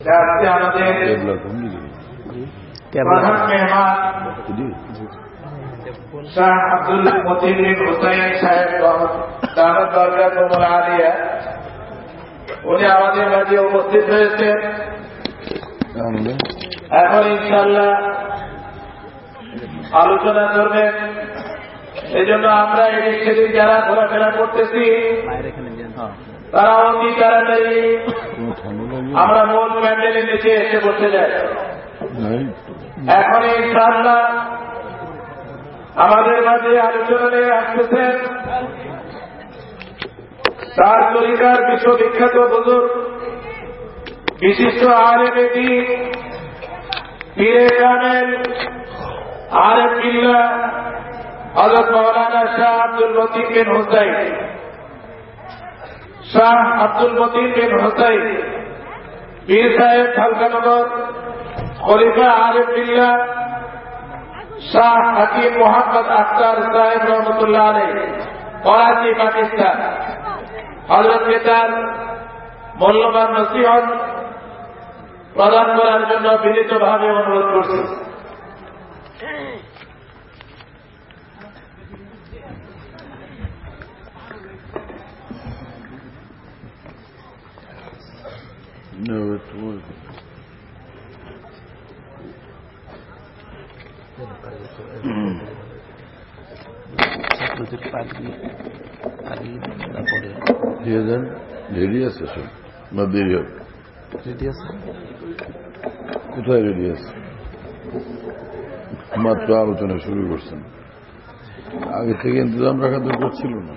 আজকে আমাদের প্রধান মেহমান শাহ আব্দুল মতিন বিন হুসাইন সাহেব দামাত বরকাতুহুল আলিয়া, উনি আমাদের মাঝে উপস্থিত হয়েছেন। এখন ইনশাআল্লাহ আলোচনা করবেন। এই জন্য আমরা এদিক সেদিক যারা ঘোরাফেরা করতেছি তারা অতি তাড়াতাড়ি আমরা মূল প্যান্ডেলের নিচে এসে বসে যাই। এখন ইনশাআল্লাহ আমাদের মাঝে আলোচনা নিয়ে আসতেছেন তার তরিকার বিশ্ববিখ্যাত বুজুর্গ বিশিষ্ট আলেমে দ্বীন পীরে কামেল আরেফ বিল্লাহ হযরত মাওলানা শাহ আব্দুল মতিন বিন হুসাইন। শাহ আব্দুল মতিন বিন হুসাইন পীর সাহেব ঢালকানগর, খলিফা আরেফ বিল্লাহ শাহ হাকিম মোহাম্মদ আখতার সাহেব রহমতুল্লাহ আলাইহি, করাচি, পাকিস্তান। হযরতকে তার মূল্যবান নসিহত প্রদান করার জন্য বিনীতভাবে অনুরোধ করছি। রেডি আছে সব না দেরি হবে? রেডি আছে। কোথায় রেডি আছে? মাত্র আলোচনা শুরু করছেন, আগে থেকে ইন্তজাম রাখা দরকার ছিল না?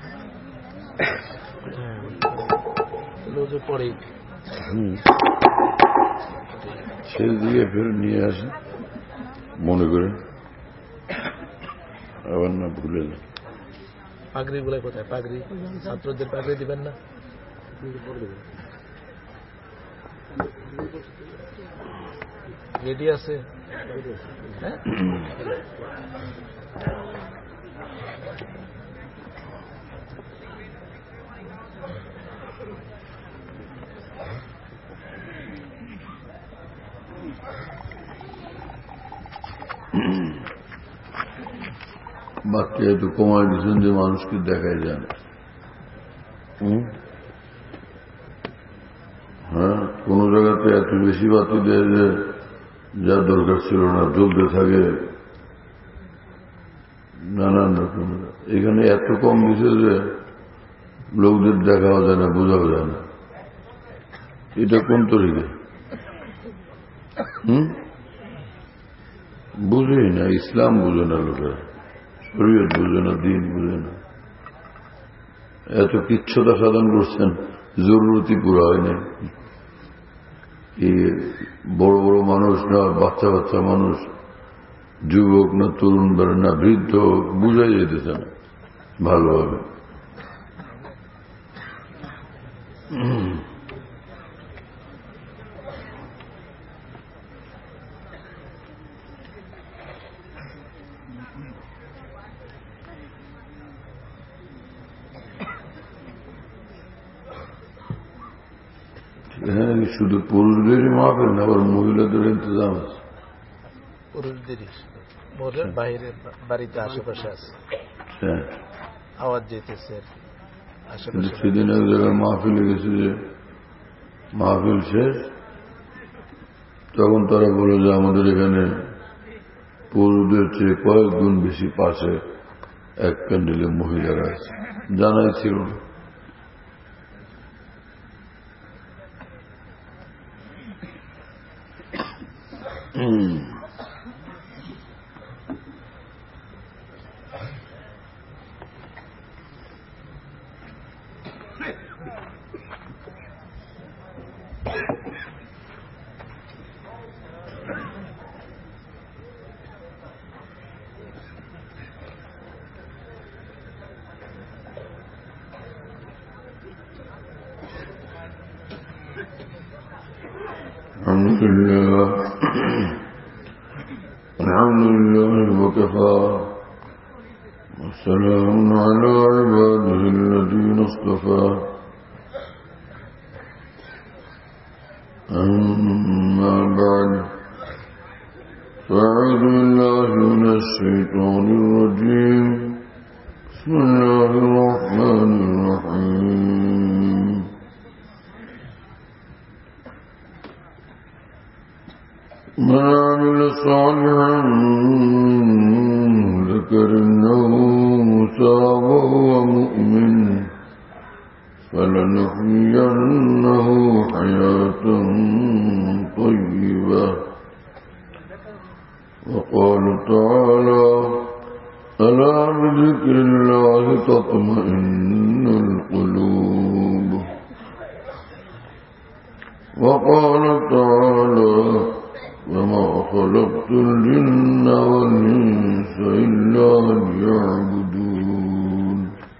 শেষ দিকে ফের নিয়ে আসেন মনে করে, আবার না ভুলে যান। পাগড়ি গুলো কোথায়? পাগড়ি ছাত্রদের পাগড়ি দিবেন না? রেডি আছে? বাকি একটু কমায় দিচ্ছেন যে মানুষকে দেখাই যায় না। হ্যাঁ, কোন জায়গাতে এত বেশি বাতি দেয় যে যা দরকার ছিল না, জ্বলতে থাকে নানান রকম। এখানে এত কম দিছে যে লোকদের দেখাও যায় না, বোঝাও যায় না। এটা কোন তরিকা? বুঝেই না, ইসলাম বুঝে না লোকেরা, শরীয়ত বুঝে না, দিন বুঝে না। এত কিচ্ছুতা সাধন করছেন, জরুরতি পুরা হয় না। বড় বড় মানুষ না বাচ্চা বাচ্চা মানুষ, যুবক না তরুণ না বৃদ্ধ, বুঝাই যেতেছে না ভালোভাবে। হ্যাঁ, শুধু পুরুষদেরই মাহফিল না, আবার মহিলাদের ইন্তজাম আছে? পুরুষদেরই বাইরে বাড়িতে আশেপাশে আছে, আওয়াজ যেতেছে আশেপাশে। সেদিন এক জায়গায় মাহফিলে গেছে, যে মাহফিল শেষ, তখন তারা বলে যে আমাদের এখানে পুরুষদের চেয়ে কয়েক গুণ বেশি পাশে এক প্যান্ডেলে মহিলারা আছে। জানাই ছিল না। الحمد لله وكفى والسلام على عباده الذين اصطفى أما بعد فأعوذ بالله من الشيطان الرجيم بسم الله الرحمن الرحيم من عمل صالحا ذكر أنه موسى وهو مؤمن فلنحيينه حياة طيبة وقال تعالى ألا بذكر الله تطمئن القلوب وقال تعالى وما خلقت الجن والإنس إلا ليعبدون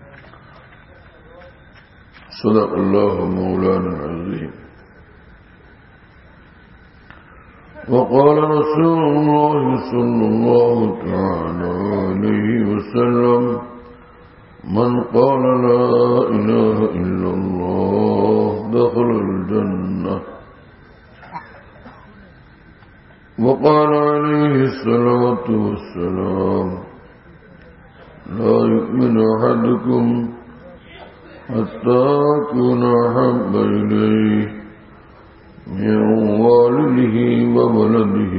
صدق الله مولانا العظيم وقال رسول الله صلى الله تعالى عليه وسلم من قال لا إله إلا الله دخل الجنة وقال عليه الصلاة والسلام لا يؤمن أحدكم حتى أكون أحب إليه من والده وولده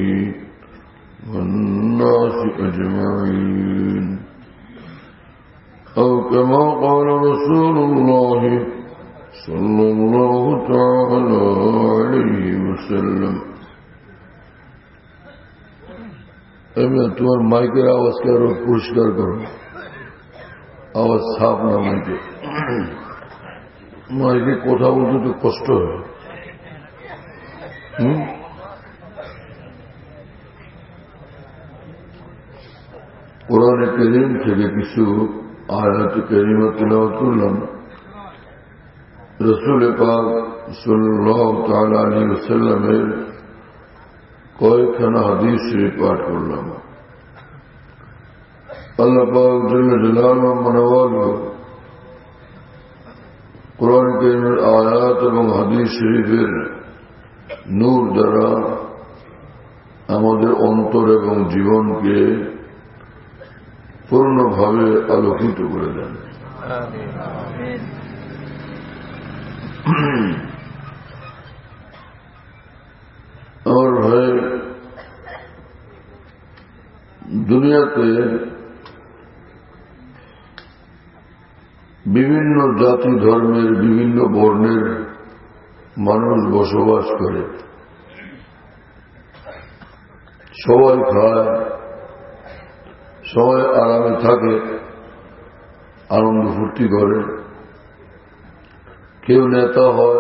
والناس أجمعين أو كما قال رسول الله صلى الله تعالى عليه وسلم তোমার মাইকের আওয়াজকে আরো পরিষ্কার করো, আওয়াজ ছাপ না মাইকে। মাইকে কথা বলতে তো কষ্ট হয়। কোরআনে কারীম থেকে কিছু আয়াত কারীমা তিলাওয়াত করলাম। রাসূল পাক সাল্লাল্লাহু তাআলা আলাইহি ওয়াসাল্লামের কয়েকখানা হাদিস শরীফ পাঠ করলাম। আল্লাহ পাক জাল্লা জালালুহু মানওয়ালু কোরআন কারীমের আয়াত এবং হাদিস শরীফের নূর দ্বারা আমাদের অন্তর এবং জীবনকে পূর্ণভাবে আলোকিত করে দেন। আমার ভাই, দুনিয়াতে বিভিন্ন জাতি ধর্মের বিভিন্ন বর্ণের মানুষ বসবাস করে। সবাই খায়, সবাই আরামে থাকে, আনন্দ ফুর্তি করে। কেউ নেতা হয়,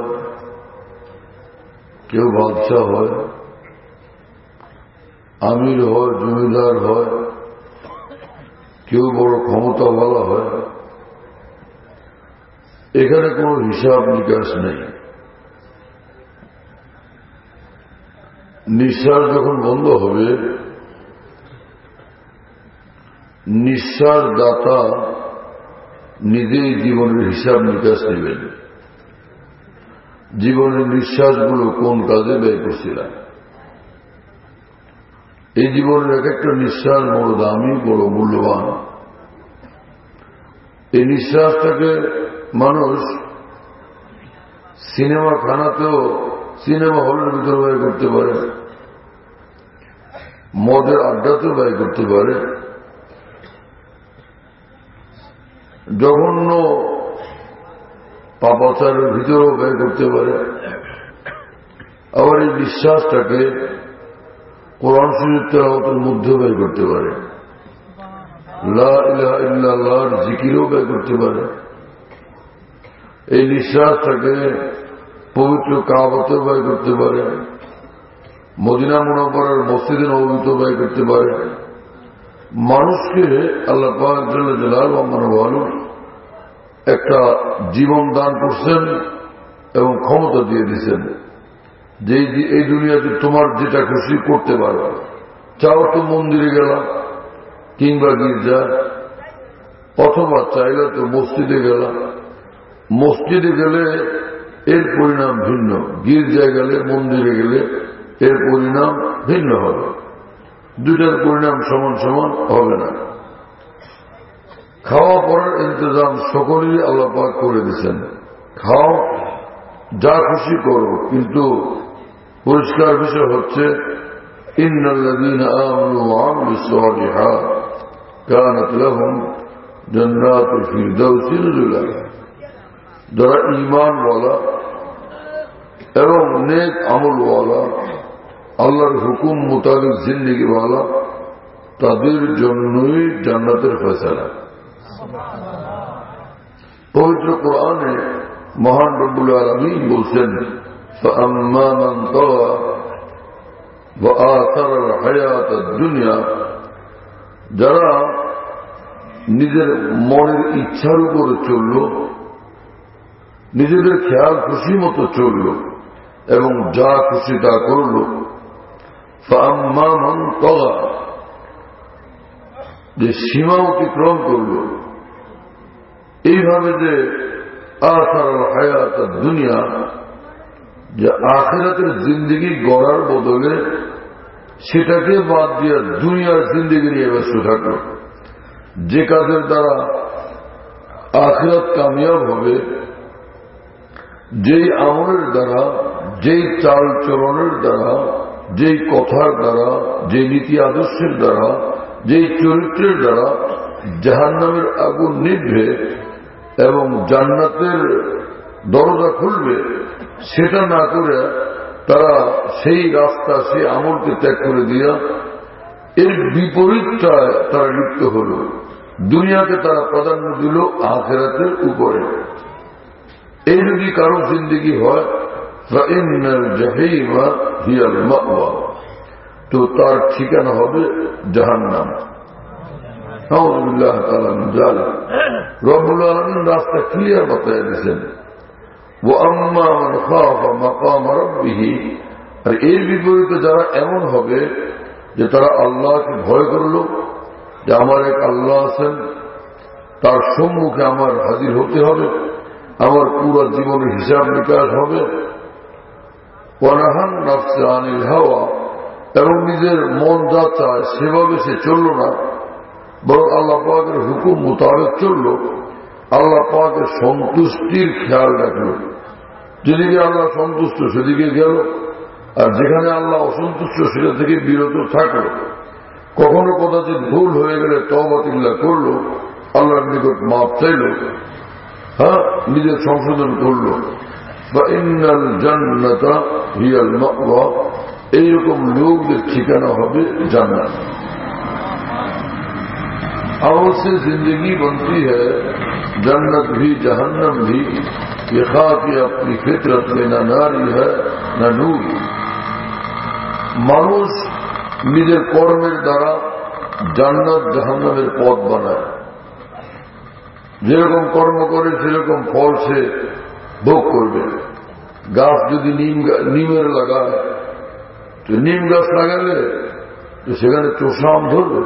কেউ বাদশাহ হয়, আমির হয়, জমিদার হয়, কেউ বড় ক্ষমতাওয়ালা হয়। এখানে কোনো হিসাব নিকাশ নেই। নিঃশ্বাস যখন বন্ধ হবে, নিঃশ্বাস দাতা নিজেই জীবনের হিসাব নিকাশ নেবেন। জীবনের নিঃশ্বাসগুলো কোন কাজে ব্যয় করছিলাম। এই জীবনের এক একটা নিঃশ্বাস বড় দামি, বড় মূল্যবান। এই নিঃশ্বাসটাকে মানুষ সিনেমা খানাতেও, সিনেমা হলের ভিতরে ব্যয় করতে পারে, মদের আড্ডাতেও ব্যয় করতে পারে, জঘন্য পাপাচারের ভিতরেও ব্যয় করতে পারে। আবার এই বিশ্বাসটাকে কোরআন শরীফ তেলাওয়াতের মধ্যেও ব্যয় করতে পারে, লা ইলাহা ইল্লাল্লাহর জিকিরেও ব্যয় করতে পারে। এই নিঃশ্বাসটাকে পবিত্র কাবাতেও ব্যয় করতে পারে, মদিনা মুনাওয়ারার মসজিদে নববীতেও ব্যয় করতে পারে। মানুষকে আল্লাহ পাক জাল্লা জালালুহু মানওয়ালু একটা জীবন দান করছেন এবং ক্ষমতা দিয়ে দিচ্ছেন যে এই দুনিয়াতে তোমার যেটা খুশি করতে পারো। চাও তো মন্দিরে গেলাম কিংবা গির্জা, অথবা চাইলে তো মসজিদে গেলাম। মসজিদে গেলে এর পরিণাম ভিন্ন। গির্জায় গেলে, মন্দিরে গেলে এর পরিণাম ভিন্ন হবে। দুটার পরিণাম সমান সমান হবে না। খাওয়া পড়ার ইন্তজাম সকলেই আল্লাহ পাক করে দিচ্ছেন। খাও, যা খুশি করো, কিন্তু পরিষ্কার বিষয় হচ্ছে ইন্নাল্লাযীনা আমানু ওয়া আমিলুস সালিহাত কানাত লাহুম জান্নাতুল ফিরদাউসি নুজুলা। যারা ঈমানওয়ালা এবং নেক আমলওয়ালা, আল্লাহর হুকুম মোতাবেক জিন্দেগিওয়ালা, তাদের জন্যই জান্নাতের ফয়সালা। পবিত্র কোরআনে মহান রব্বুল আলামিন বলছেন, فَأَمَّا مَنْ طَغَى وَآثَرَ الْحَيَاةَ الدُّنْيَا, যারা নিজের মনের ইচ্ছার উপরে চলল, নিজেদের খেয়াল খুশি মতো চলল এবং যা খুশি তা করল, فَأَمَّا مَنْ طَغَى, যে সীমা অতিক্রম করল, এইভাবে যে আসার হায়াত দুনিয়া, যে আখিরাতের জিন্দেগি গড়ার বদলে সেটাকে বাদ দিয়ে দুনিয়ার জিন্দেগি নিয়ে ব্যস্ত থাকল। যে কাজের দ্বারা আখিরাত কামিয়াব হবে, যেই আমলের দ্বারা, যেই চাল চলনের দ্বারা, যেই কথার দ্বারা, যেই নীতি আদর্শের দ্বারা, যেই চরিত্রের দ্বারা জাহান্নামের আগুন নিভবে এবং জান্নাতের দরজা খুলবে, সেটা না করে তারা সেই রাস্তা, সেই আমলকে ত্যাগ করে দিয়া এর বিপরীতটায় তারা লিপ্ত হল। দুনিয়াকে তারা প্রাধান্য দিল আখিরাতের উপরে। এই যদি কারো জিন্দেগি হয়, ফাইন্নাল জাহিমা হিয়াল মাওয়া, তো তার ঠিকানা হবে জাহান্নাম। আউযুবিল্লাহি তাআলা মিন যালিক। রব্বুল আলামিন রাস্তা ক্লিয়ার বাতায় দিয়েছেন। ওয়া আম্মা মান খাফা মাকাম রাব্বিহি, আর এর বিপরীতে যারা এমন হবে যে তারা আল্লাহকে ভয় করল, যে আমার এক আল্লাহ আছেন, তার সম্মুখে আমার হাজির হতে হবে, আমার পুরো জীবনের হিসাব নিকাশ হবে। ওয়া নাহান নাফসা আনিল হাওয়া, এবং নিজের মন যা চায় সেভাবে সে চলল না, বরং আল্লাহ পাকের হুকুম মোতাবেক চলল, আল্লাহ পাকের সন্তুষ্টির খেয়াল রাখল। যেদিকে আল্লাহ সন্তুষ্ট সেদিকে গেল, আর যেখানে আল্লাহ অসন্তুষ্ট সেটা থেকে বিরত থাকল। কখনো কদাচিৎ ভুল হয়ে গেলে তওবাতিল্লাহ করল, আল্লাহর নিকট মাপ চাইল, নিজের সংশোধন করল। বা ইন্নাল জান্নাতা হিয়াল মাওয়া, এইরকম লোকদের ঠিকানা হবে জান্নাত। अमल से जिंदगी बनती है, जन्नत भी जहन्नम भी, ये खाकी अपनी फितरत में न नारी है न नूरी। মানুষ নিজের কর্মের দ্বারা জান্নাত জাহান্নামের পথ বানায়। যেরকম কর্ম করে সেরকম ফল সে ভোগ করবে। গাছ যদি নিমের লাগায়, তো নিম গাছ লাগালে তো সেখানে চোষা আম ধরবে,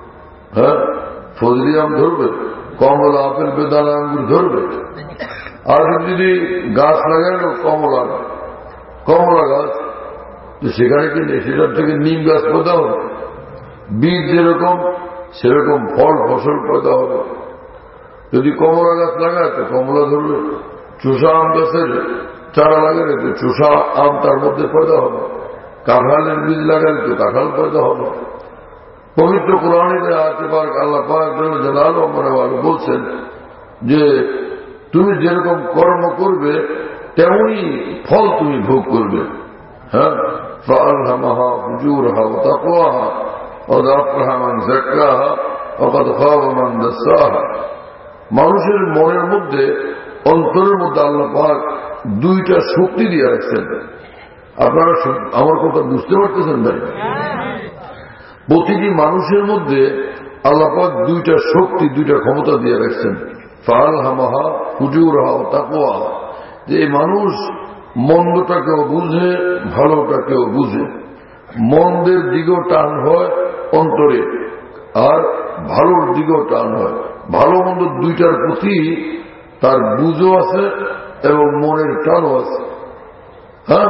ফজলি আম ধরবে, কমলা, আপেল, বেদানা, আঙ্গুর ধরবে। আর যদি গাছ লাগাল কমলা গাছ, তো সেখানে কি সেটার থেকে নিম গাছ পয়দা হবে। বীজ যেরকম সেরকম ফল ফসল পয়দা হবে। যদি কমলা গাছ লাগায় তো কমলা ধরবে, চোষা আম গাছের চারা লাগালে তো চোষা আম তার মধ্যে পয়দা হবে, কাঁঠালের বীজ লাগালে তো কাঁঠাল পয়দা হবে। পবিত্র কোরআনে আল্লাহ পাক জালাল বলছেন যে তুমি যেরকম কর্ম করবে তেমনই ফল তুমি ভোগ করবে। فألهمها فجورها وتقواها قد أفلح من زكاها وقد خاب من دساها। মানুষের মনের মধ্যে, অন্তরের মধ্যে আল্লাহ পাক দুইটা শক্তি দিয়ে রাখছেন। আপনারা আমার কথা বুঝতে পারতেছেন ভাই? প্রতিটি মানুষের মধ্যে আল্লাহ পাক দুইটা শক্তি, দুইটা ক্ষমতা দিয়ে রাখছেন। ফালহামাহা ফুজুরহা ও তাকওয়া, যে মানুষ মন্দটাকেও বুঝে, ভালোটাকেও বুঝে। মন্দের দিকেও টান হয় অন্তরে, আর ভালোর দিকেও টান হয়। ভালো মন্দ দুইটার প্রতি তার বুঝও আছে এবং মনের টানও আছে। হ্যাঁ,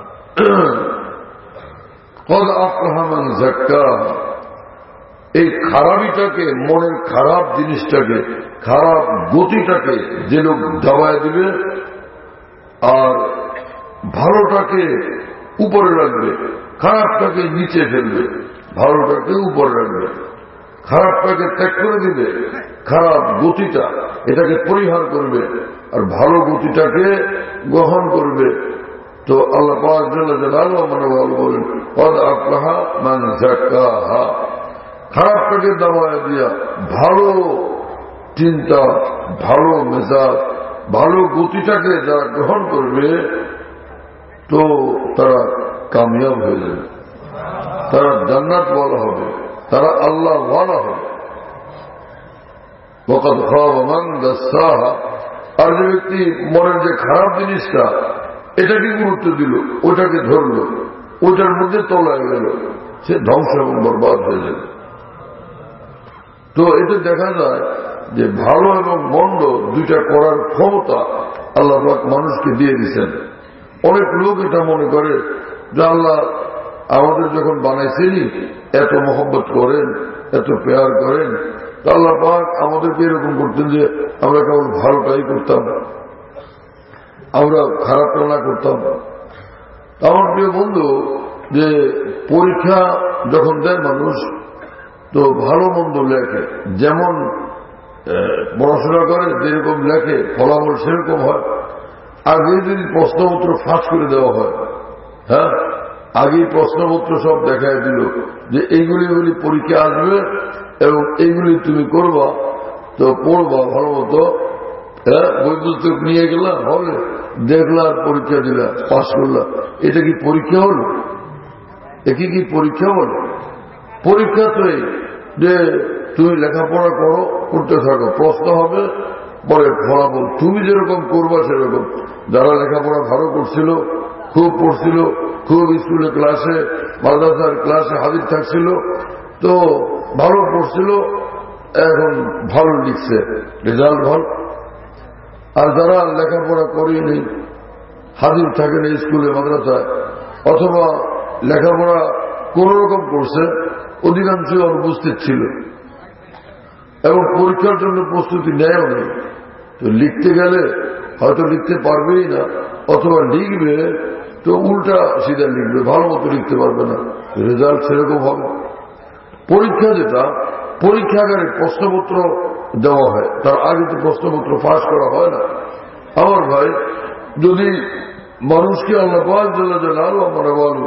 কদ আফলাহা মান যাক্কাহা, এই খারাপিটাকে, মনের খারাপ জিনিসটাকে, খারাপ গতিটাকে যে লোক দাবায় দিবে আর ভালোটাকে উপরে রাখবে, খারাপটাকে নিচে ফেলবে, ভালোটাকে উপরে রাখবে, খারাপটাকে ত্যাগ করে দিবে, খারাপ গতিটা এটাকে পরিহার করবে আর ভালো গতিটাকে গ্রহণ করবে। তো আল্লাহ পাক জাল্লা জালালুহু বলেন কদ আফলাহা মান যাক্কাহা, খারাপটাকে দাবায় দিয়া ভালো চিন্তা, ভালো মেজাজ, ভালো গতিটাকে যারা গ্রহণ করবে তো তারা কামিয়াব হয়ে যাবে, তারা জান্নাত ওয়ালা হবে, তারা আল্লাহ ওয়ালা হবে। ওয়াকাদ খাবা মান দাসসাহা, আর যে ব্যক্তি মনের যে খারাপ জিনিসটা এটাকে গুরুত্ব দিল, ওটাকে ধরল, ওটার মধ্যে তলায় গেল, সে ধ্বংস এবং বরবাদ হয়ে যাবে। তো এতে দেখা যায় যে ভালো এবং মন্দ দুইটা করার ক্ষমতা আল্লাহ পাক মানুষকে দিয়ে দিচ্ছেন। অনেক লোক এটা মনে করে যে আল্লাহ আমাদের যখন বানাইছেনি এত মহব্বত করেন, এত প্যার করেন, তো আল্লাহ পাক আমাদেরকে এরকম করতেন যে আমরা কেবল ভালোটাই করতাম, আমরা খারাপটা না করতাম। আমার প্রিয় বন্ধু, যে পরীক্ষা যখন দেয় মানুষ তো ভালো মন্দ লেখে, যেমন পড়াশোনা করে যেরকম লেখে ফলাফল সেরকম হয়। আগে যদি প্রশ্নপত্র ফাঁস করে দেওয়া হয়, হ্যাঁ, আগেই প্রশ্নপত্র সব দেখায় দিল যে এইগুলি পরীক্ষা আসবে এবং এইগুলি তুমি করবা, তো পড়বা ভালো মতো, হ্যাঁ, বই পুস্তক নিয়ে গেলাম হলে দেখলা, পরীক্ষা দিলা, পাস করলাম, এটা কি পরীক্ষা হলো? একে কি পরীক্ষা হলো? পরীক্ষা তো এই যে তুমি লেখাপড়া করো, করতে থাকো, প্রশ্ন হবে, পরে ফলাফল তুমি যেরকম করবা সেরকম। যারা লেখাপড়া ভালো করছিল, খুব পড়ছিল, খুব স্কুলে ক্লাসে মাদ্রাসার ক্লাসে হাজির থাকছিল, তো ভালো পড়ছিল, এখন ভালো লিখছে, রেজাল্ট ভালো। আর যারা লেখাপড়া করেনি, হাজির থাকেনি স্কুলে মাদ্রাসায়, অথবা লেখাপড়া কোন রকম করছে, অধিকাংশই অনুপস্থিত ছিল এবং পরীক্ষার জন্য প্রস্তুতি নেয়ও নেই, তো লিখতে গেলে হয়তো লিখতে পারবেই না, অথবা লিখবে তো উল্টা সিধা লিখবে, ভালো মতো লিখতে পারবে না, রেজাল্ট সেরকম হবে। পরীক্ষা যেটা, পরীক্ষাগারে প্রশ্নপত্র দেওয়া হয়, তার আগে তো প্রশ্নপত্র ফাঁস করা হয় না। আমার ভাই, যদি মানুষকে আল্লাহ পাক জাল্লা জালালুহু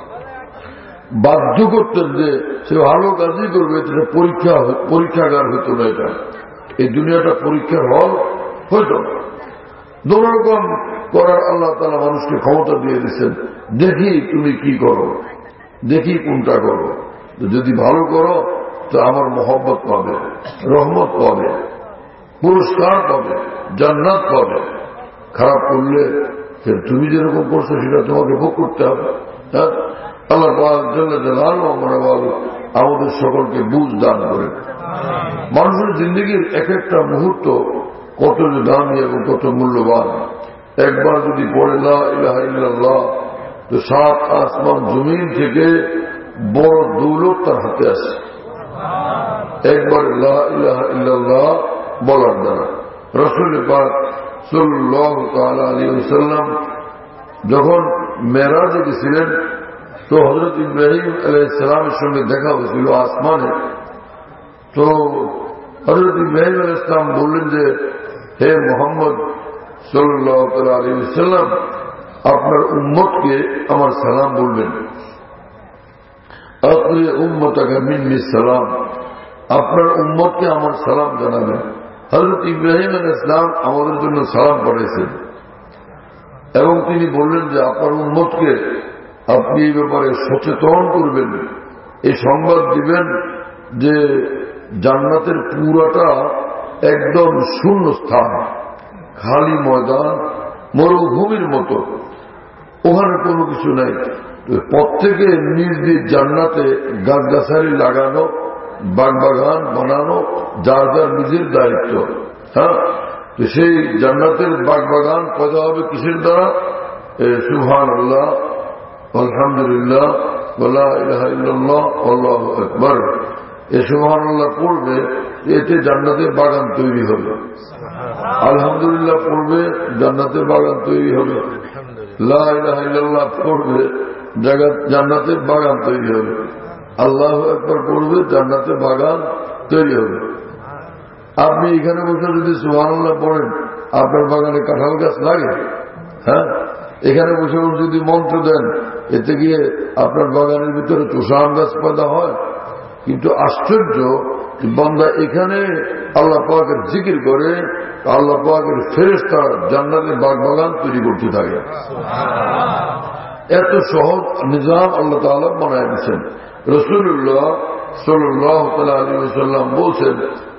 বাধ্য করতেন যে সে ভালো কাজই করবে, এটা পরীক্ষাগার হইত না, এটা এই দুনিয়াটা পরীক্ষার হল হইত না। দুরকম করার আল্লাহ তাআলা মানুষকে ক্ষমতা দিয়ে দিচ্ছেন, দেখি তুমি কি করো, দেখি কোনটা করো। যদি ভালো করো তো আমার মহব্বত পাবে, রহমত পাবে, পুরস্কার পাবে, জান্নাত পাবে। খারাপ করলে তুমি যেরকম করছো সেটা তোমাকে ভোগ করতে হবে। আল্লাহ পাক জাল্লা জালালুহু আমাদের সকলকে বুঝ দান করে। মানুষের জিন্দগির এক একটা মুহূর্ত কত যে দামি এবং কত মূল্যবান। একবার যদি পড়ে লা ইলাহা ইল্লাল্লাহ, তো সাত আসমান জমিন থেকে বড় দৌলত তার হাতে আসে। একবার লা ইলাহা ইল্লাল্লাহ বলার দ্বারা রাসূল পাক সাল্লাল্লাহু তাআলা আলাইহি ওয়াসাল্লাম যখন মেরাজে গেছিলেন, তো হযরত ইব্রাহিম আলাইহিস সালামের সঙ্গে দেখা হয়েছিল আসমানে। তো হযরত ইব্রাহিম আলাইহিস সালাম বললেন যে, হে মুহাম্মদ সাল্লাল্লাহু আলাইহি ওয়াসাল্লাম, আপনার উম্মতকে আমার সালাম বলবেন। আপনি উম্মতাকা মিন্নি সালাম, আপনার উম্মতকে আমার সালাম জানাবেন। হযরত ইব্রাহিম আলাইহিস সালাম আমাদের জন্য সালাম পাঠাইছেন এবং তিনি বললেন যে আপনার উম্মতকে আপনি এই ব্যাপারে সচেতন করবেন, এই সংবাদ দিবেন যে জান্নাতের পুরাটা একদম শূন্য স্থান, খালি ময়দান, মরুভূমির মতো, ওখানে কোনো কিছু নাই। প্রত্যেকে নিজ নিজ জান্নাতে গাছগাছালি লাগানো, বাগবাগান বানানো, যার যার নিজের দায়িত্ব। হ্যাঁ, তো সেই জান্নাতের বাগবাগান পয়দা হবে কিসের দ্বারা? সুবহানাল্লাহ, আলহামদুলিল্লাহ, ওয়া ইলাহা ইল্লাল্লাহ, আল্লাহু আকবার। সুবহানাল্লাহ পড়বে, এতে জান্নাতের বাগান তৈরি হবে। আলহামদুলিল্লাহ পড়বে, জান্নাতের বাগান তৈরি হবে। লা ইলাহা ইল্লাল্লাহ পড়বে, জান্নাতের বাগান তৈরি হবে। আল্লাহু আকবার পড়বে, জান্নাতের বাগান তৈরি হবে। আপনি এখানে বসে যদি সুবহানাল্লাহ পড়েন, আপনার বাগানে কাঁঠাল গাছ লাগে? হ্যাঁ, এখানে বসে যদি মন্ত্র দেন, এতে গিয়ে আপনার বাগানের ভিতরে চোষা আম গাছ পয়দা হয়। কিন্তু আশ্চর্য, বান্দা এখানে আল্লাহ পাকের জিকির করে, আল্লাহ পাকের ফেরেশতারা জান্নাতের বাগবাগান তৈরি করতে থাকে। এত সহজ নিজাম আল্লাহ তাআলা বানায় দিচ্ছেন। রাসূলুল্লাহ সাল্লাল্লাহু আলাইহি ওয়াসাল্লাম বলছেন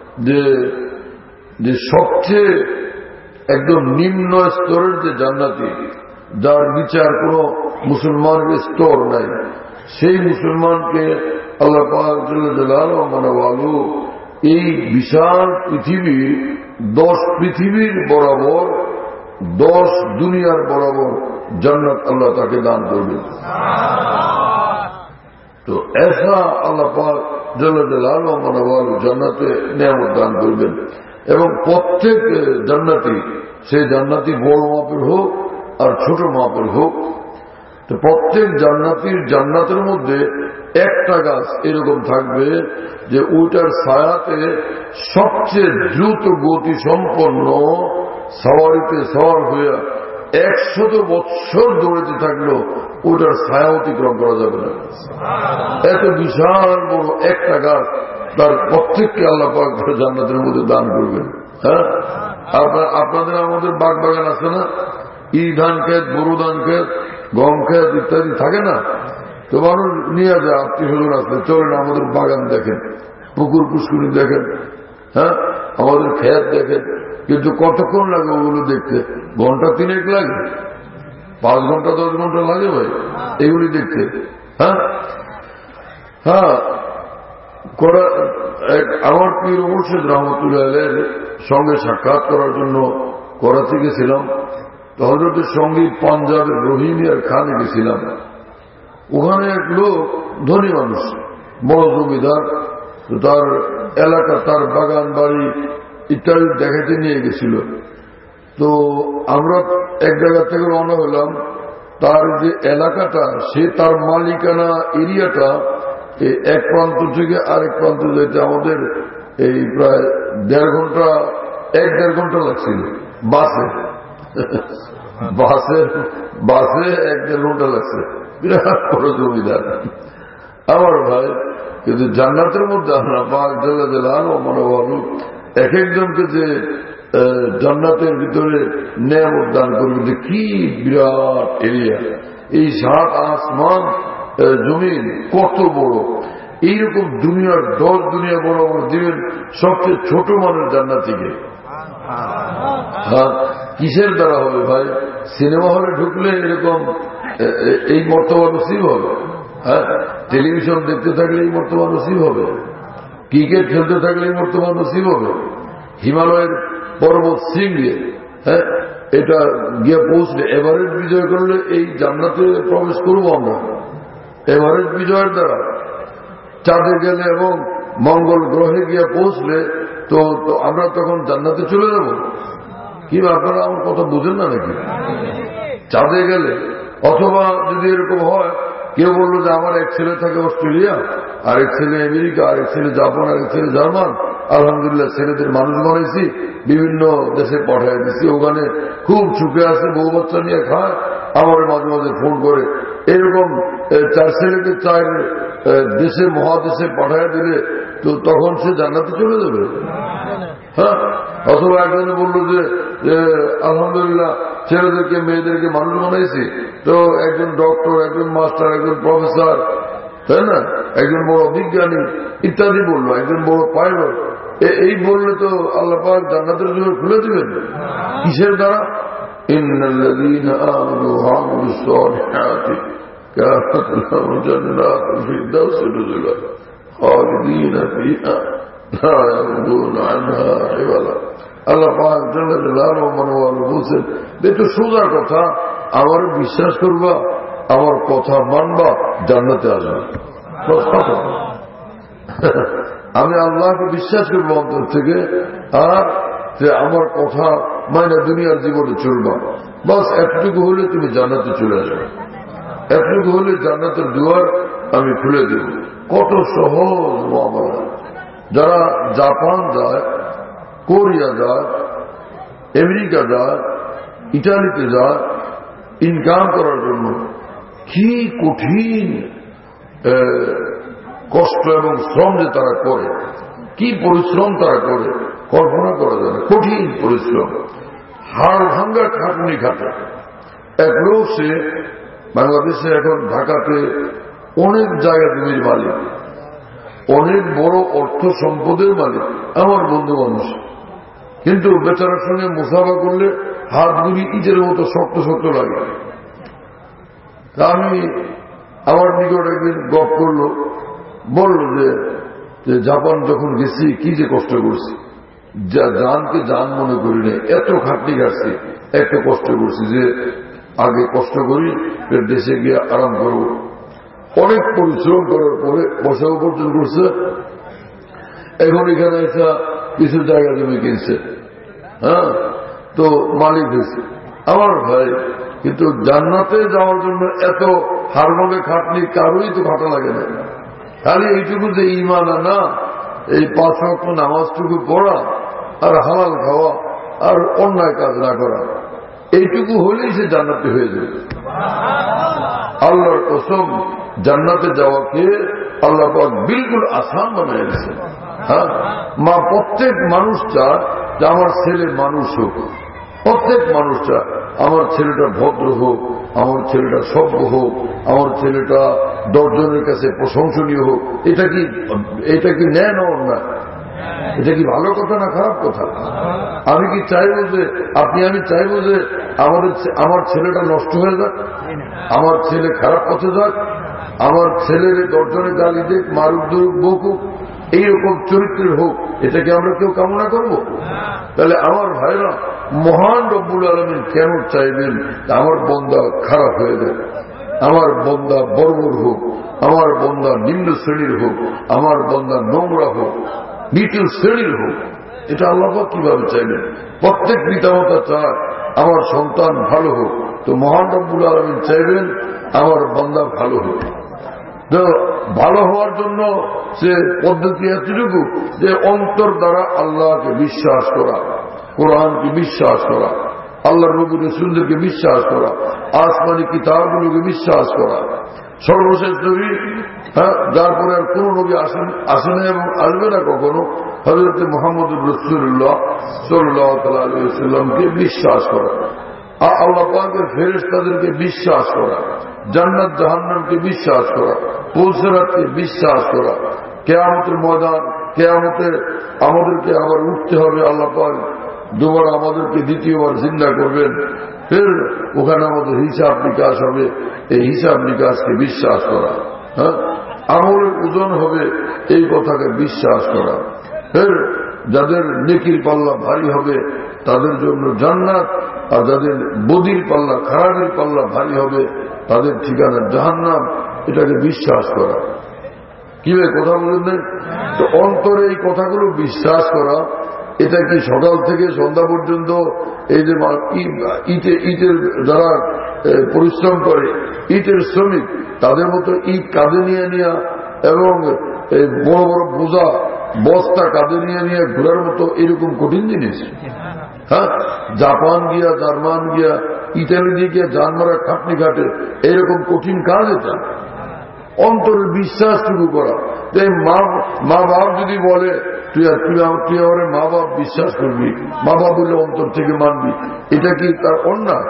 যে সবচেয়ে একদম নিম্ন স্তরের যে জান্নাতি, যার নিচে আর কোন মুসলমানের স্তর নাই, সেই মুসলমানকে আল্লাহ পাক জাল্লা জালালুহু মানাওয়ালু এই বিশাল পৃথিবী, 10 পৃথিবীর বরাবর, 10 দুনিয়ার বরাবর জান্নাত আল্লাহ তাকে দান করবে। তো ऐसा আল্লাহ পাক জাল্লা জালালুহু মানাওয়ালু জান্নাতে নিয়ামত দান করবেন। এবং প্রত্যেক জান্নাতি, সেই জান্নাতি বড় মাপের হোক আর ছোট মাপের হোক, তো প্রত্যেক জান্নাতির জান্নাতের মধ্যে একটা গাছ এরকম থাকবে যে ওইটার ছায়াতে সবচেয়ে দ্রুত গতি সম্পন্ন সওয়ারিতে সওয়ার হয়ে 100 বৎসর দৌড়াতে থাকলেও ওটার ছায়া অতিক্রম করা যাবে না। এত বিশাল বড় একটা গাছ, তার প্রত্যেককে আল্লাহ পাক জান্নাতের মধ্যে দান করবেন। হ্যাঁ, আপনাদের আমাদের বাগ বাগান আছে না? ই ধান ক্ষেত, গরু ধান ক্ষেত, গম ক্ষেত ইত্যাদি থাকে না? তো মানুষ নিয়ে যায়, আত্মীয় স্বজন আসলে চলেন আমাদের বাগান দেখেন, পুকুর পুষ্করি দেখেন, হ্যাঁ, আমাদের ক্ষেত দেখেন। কিন্তু কতক্ষণ লাগে ওগুলো দেখতে? ঘন্টা 3 লাগে, 5 ঘন্টা 10 ঘন্টা লাগে ভাই এগুলি দেখতে। হ্যাঁ হ্যাঁ, আমার পীর মুর্শিদ রহমতুল্লাহ আলাইহির সঙ্গে সাক্ষাৎ করার জন্য করাচি গেছিলাম। তো হযরতের সঙ্গে পাঞ্জাবের রোহিঙ্গার খানে গেছিলাম। ওখানে এক লোক, ধনী মানুষ, বড় জমিদার, তার এলাকা, তার বাগান বাড়ি ইত্যাদি দেখাতে নিয়ে গেছিল। তো আমরা এক জায়গা থেকে রওনা হলাম। তার যে এলাকাটা, সে তার মালিকানা এরিয়াটা এক প্রান্ত থেকে আরেক প্রান্ত যেতে আমাদের এই প্রায় 1.5 ঘন্টা লাগছিল বাসে। বাসে 1.5 ঘন্টা লাগছে। বিরাট বড় জমিদার আমার ভাই। কিন্তু জান্নাতের মধ্যে আল্লাহ পাক জাল্লা জালালুহু মানাওয়ালু এক একজনকে যে জান্নাতের ভিতরে নিয়ামত দান করবে, কি বিরাট এরিয়া! এই 7 আসমান জমিন কত বড়! এইরকম দুনিয়ার 10 দুনিয়া বরাবর দিবেন সবচেয়ে ছোট মানের জান্নাতীকে। হ্যাঁ, কিসের দ্বারা হবে ভাই? সিনেমা হলে ঢুকলে এরকম এই মর্তবা নসিব হবে? হ্যাঁ, টেলিভিশন দেখতে থাকলে এই মর্তবা নসিব হবে? ক্রিকেট খেলতে থাকলে এই মর্তবা নসিব হবে? হিমালয়ের পর্বত শৃঙ্গে, হ্যাঁ, এটা গিয়ে পৌঁছলে, এভারেস্ট বিজয় করলে এই জান্নাতে প্রবেশ করবো আমরা। এভারেস্ট বিজয়ের দ্বারা চাঁদে গেলে এবং মঙ্গল গ্রহে গিয়ে পৌঁছলে তো আমরা তখন জান্নাতে চলে যাব। কি আপনারা আমার কথা বুঝেন না নাকি? চাঁদে গেলে, অথবা যদি এরকম হয়, কেউ বললো যে আমার এক ছেলে থাকে অস্ট্রেলিয়া, আরেক ছেলে আমেরিকা, আরেক ছেলে জাপান, আরেক ছেলে জার্মান, আলহামদুলিল্লাহ ছেলেদের মানুষ বানাইছি, বিভিন্ন দেশে পাঠিয়ে দিচ্ছি, ওখানে খুব সুখে আছে, বউ বাচ্চা নিয়ে খায়, আমার মাঝে মাঝে ফোন করে। এরকম 4 ছেলেকে 4 দেশে মহাদেশে পাঠিয়ে দিলে তো তখন সে জান্নাতে চলে যাবে। হ্যাঁ, অথবা একজন বললো যে আলহামদুলিল্লাহ ছেলেদেরকে মেয়েদেরকে মানুষ বানাইছি, তো একজন ডক্টর, একজন মাস্টার, একজন প্রফেসর, তাই না, একজন বড় বিজ্ঞানী ইত্যাদি বললো, একজন বড় পাইলট, এই বললে তো আল্লাহ পাক জান্নাতের জন্য খুলে দিবেন। কিসের দ্বারা? ইন্নাল্লাযীনা আমানু ওয়া আমিলুস সালিহাতি কানাত লাহুম জান্নাতুল ফিরদাউসি নুজুলা খালিদিনা ফিহা লা ইয়াবগুনা আনহা হিওয়ালা। আল্লাহ পাক জাল্লাহু বলছেন, একটু সোজা কথা, আমার বিশ্বাস করবা, আমার কথা মানবা, জান্নাতে আসবে। আমি আল্লাহকে বিশ্বাস করবো অন্তর থেকে, আর যে আমার কথা মানে দুনিয়ার জীবনে চলবা, বাস একটুকু হলে তুমি জান্নাতে চলে আসবে। একটুকু হলে জান্নাতের দুয়ার আমি খুলে দেব। কত সহজ মামলা। যারা জাপান যায়, কোরিয়া যায়, আমেরিকা যায়, ইটালিতে যায় ইনকাম করার জন্য, কি কঠিন কষ্ট এবং শ্রম যে তারা করে, কি পরিশ্রম তারা করে কল্পনা করা যায় না। কঠিন পরিশ্রম, হাড় ভাঙ্গা খাটনি খাটে। এক লোক, সে বাংলাদেশে এখন ঢাকাতে অনেক জায়গা জমির মালিক, অনেক বড় অর্থ সম্পদের মালিক, আমার বন্ধু মানুষ, কিন্তু বেচারার সঙ্গে মুসাফা করলে হাতগুলি ইটের মতো শক্ত শক্ত লাগে। আমি আমার নিকট একদিন গপ করলো, বলল যে জাপান যখন গেছি কি যে কষ্ট করছি, জানকে জান মনে করি না, এত খাটনি খাটছি, এত কষ্ট করছি যে আগে কষ্ট করি, দেশে গিয়ে আরাম করব। অনেক পরিশ্রম করার পরে পয়সা উপার্জন করছে, এখন এখানে একটা কিছু জায়গা জমি কিনছে, হ্যাঁ, তো মালিক হয়েছে আমার ভাই। কিন্তু জান্নাতে যাওয়ার জন্য এত হারমোনে খাটনি কারোই তো খাটা লাগে না। খালি এইটুকু যে ঈমান আনা, এই 5 ওয়াক্ত নামাজটুকু পড়া, আর হালাল খাওয়া, আর অন্যায় কাজ না করা, এইটুকু হলেই সে জান্নাতে হয়ে যাবে। আল্লাহর কসম, জান্নাতে যাওয়াকে আল্লাহ পাক বিলকুল আসান বানায় দিয়েছে। হ্যাঁ, মা প্রত্যেক মানুষ চায় যে আমার ছেলে মানুষ হোক, প্রত্যেক মানুষ চায় আমার ছেলেটা ভদ্র হোক, আমার ছেলেটা সভ্য হোক, আমার ছেলেটা 10 জনের কাছে প্রশংসনীয় হোক। এটা কি ন্যায় না অন্যায়? এটা কি ভালো কথা না খারাপ কথা? আমি কি চাইবো যে আমি চাইবো যে আমার ছেলেটা নষ্ট হয়ে যাক, আমার ছেলে খারাপ পথে যাক, আমার ছেলের 10 জনের গালি দেখ, মারুক দরুক বকুক, এইরকম চরিত্রের হোক, এটাকে আমরা কেউ কামনা করব? তাহলে আমার ভাইরা, মহান রব্বুল আলামিন কেন চাইবেন আমার বন্দা খারাপ হয়ে যায়, আমার বন্দা বর্বর হোক, আমার বন্দা নিম্ন শ্রেণীর হোক, আমার বন্দা নোংরা হোক, নিচু শ্রেণীর হোক? এটা আল্লাহ কিভাবে চাইবেন? প্রত্যেক পিতামাতা চায় আমার সন্তান ভালো হোক, তো মহান রব্বুল আলামিন চাইবেন আমার বন্দা ভালো হোক। তো ভালো হওয়ার জন্য সে পদ্ধতি এতটুকু যে অন্তর দ্বারা আল্লাহকে বিশ্বাস করা, কোরআনকে বিশ্বাস করা, আল্লাহর নবী রাসূলদেরকে বিশ্বাস করা, আসমানি কিতাবগুলোকে বিশ্বাস করা। সর্বশেষ নবী, যার পরে আর কোন নবী আসেন এবং আসবে না কখনো, হযরত মুহাম্মদ রাসূলুল্লাহ সাল্লাল্লাহু আলাইহি ওয়াসাল্লামকে বিশ্বাস করা, আল্লাহ পাকের ফেরেশতাদেরকে বিশ্বাস করা, জান্নাত জাহান্নামকে বিশ্বাস করা, পুলসিরাতকে বিশ্বাস করা, কিয়ামতের ময়দান, কিয়ামতে আমাদেরকে আবার উঠতে হবে, আল্লাহ পাক দুবার আমাদেরকে দ্বিতীয়বার জিন্দা করবেন, ফের ওখানে আমাদের হিসাব নিকাশ হবে, এই হিসাব নিকাশকে বিশ্বাস করা, হ্যাঁ, আমলের ওজন হবে এই কথাকে বিশ্বাস করা, ফের যাদের নেকির পাল্লা ভারী হবে তাদের জন্য জান্নাত, আর যাদের বদির পাল্লা, খারাপের পাল্লা ভারী হবে তাদের ঠিকানা জাহান্নাম, এটাকে বিশ্বাস করা। কিভাবে কথা বলেন? তো অন্তরে এই কথাগুলো বিশ্বাস করা, এটা কি সকাল থেকে সন্ধ্যা পর্যন্ত এই যে ইটের যারা পরিশ্রম করে, ইটের শ্রমিক, তাদের মতো ইট কাঁধে নিয়ে নেওয়া এবং বড় বড় বোঝা বস্তা কাঁধে নিয়ে ঘোরার মতো এরকম কঠিন জিনিস? হ্যাঁ, জাপান গিয়া, জার্মান গিয়া, ইটালি দিয়ে গিয়া জান মারা খাটনি ঘাটে, এইরকম কঠিন কাজ এটা। অন্তরের বিশ্বাস শুরু করা, যে মা বাপ যদি বলে তুই আমার মা বাপ বিশ্বাস করবি, মা বাপ বলে অন্তর থেকে মানবি, এটা কি তার অন্যায়?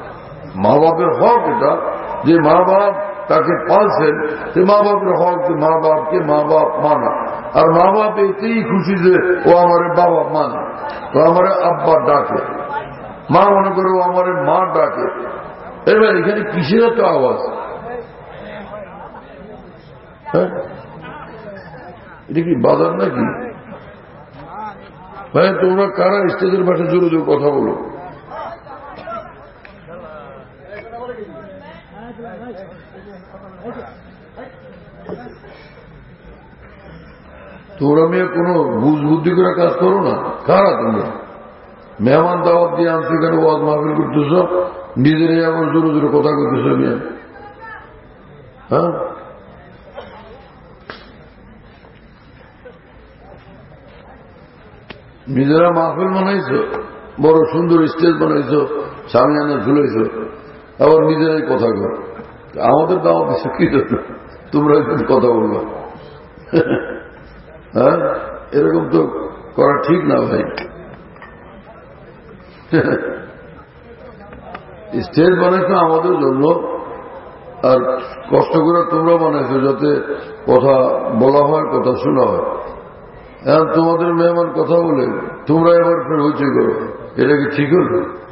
মা বাপের হক এটা, যে মা বাপ তাকে পালছেন, যে মা বাপের হক যে মা বাপকে মা বাপ মানা, আর মা বাপ এতেই খুশি যে ও আমার বাবা মানে, তো আমার আব্বা ডাকে, মা মনে করে ও আমার মা ডাকে। এবার এখানে কিসের এত আওয়াজ? হ্যাঁ, এটা কি বাজার নাকি? ভাই তোমরা কারা স্টেজের পাশে জোরে জোরে কথা বলো? তোমরা মেয়ে কোনো বুঝ বুদ্ধি করে কাজ করো না। কারা তোমরা? মেহমান দাওয়াত দিয়ে আনছি কেন ওয়াজ মাহফিল করতেছ, নিজেরাই আবার জোরে জোরে কথা করতেছ মেয়ে। হ্যাঁ, নিজেরা মাহফিল বানাইছ, বড় সুন্দর স্টেজ বানাইছ, সামিয়ানা ঝুলাইছ, আবার নিজেরাই কথা কর। আমাদের দাওয়াত দিচ্ছে কি জন্য? তোমরা কথা বলবা? হ্যাঁ, এরকম তো করা ঠিক না ভাই। স্টেজ বানাইছো আমাদের জন্য, আর কষ্ট করে তোমরা বানাইছো যাতে কথা বলা হয়, কথা শোনা হয়। এখন তোমাদের মেহমান কথা বলে তোমরা এবার ফের হইচই করো, এটা কি ঠিক হল?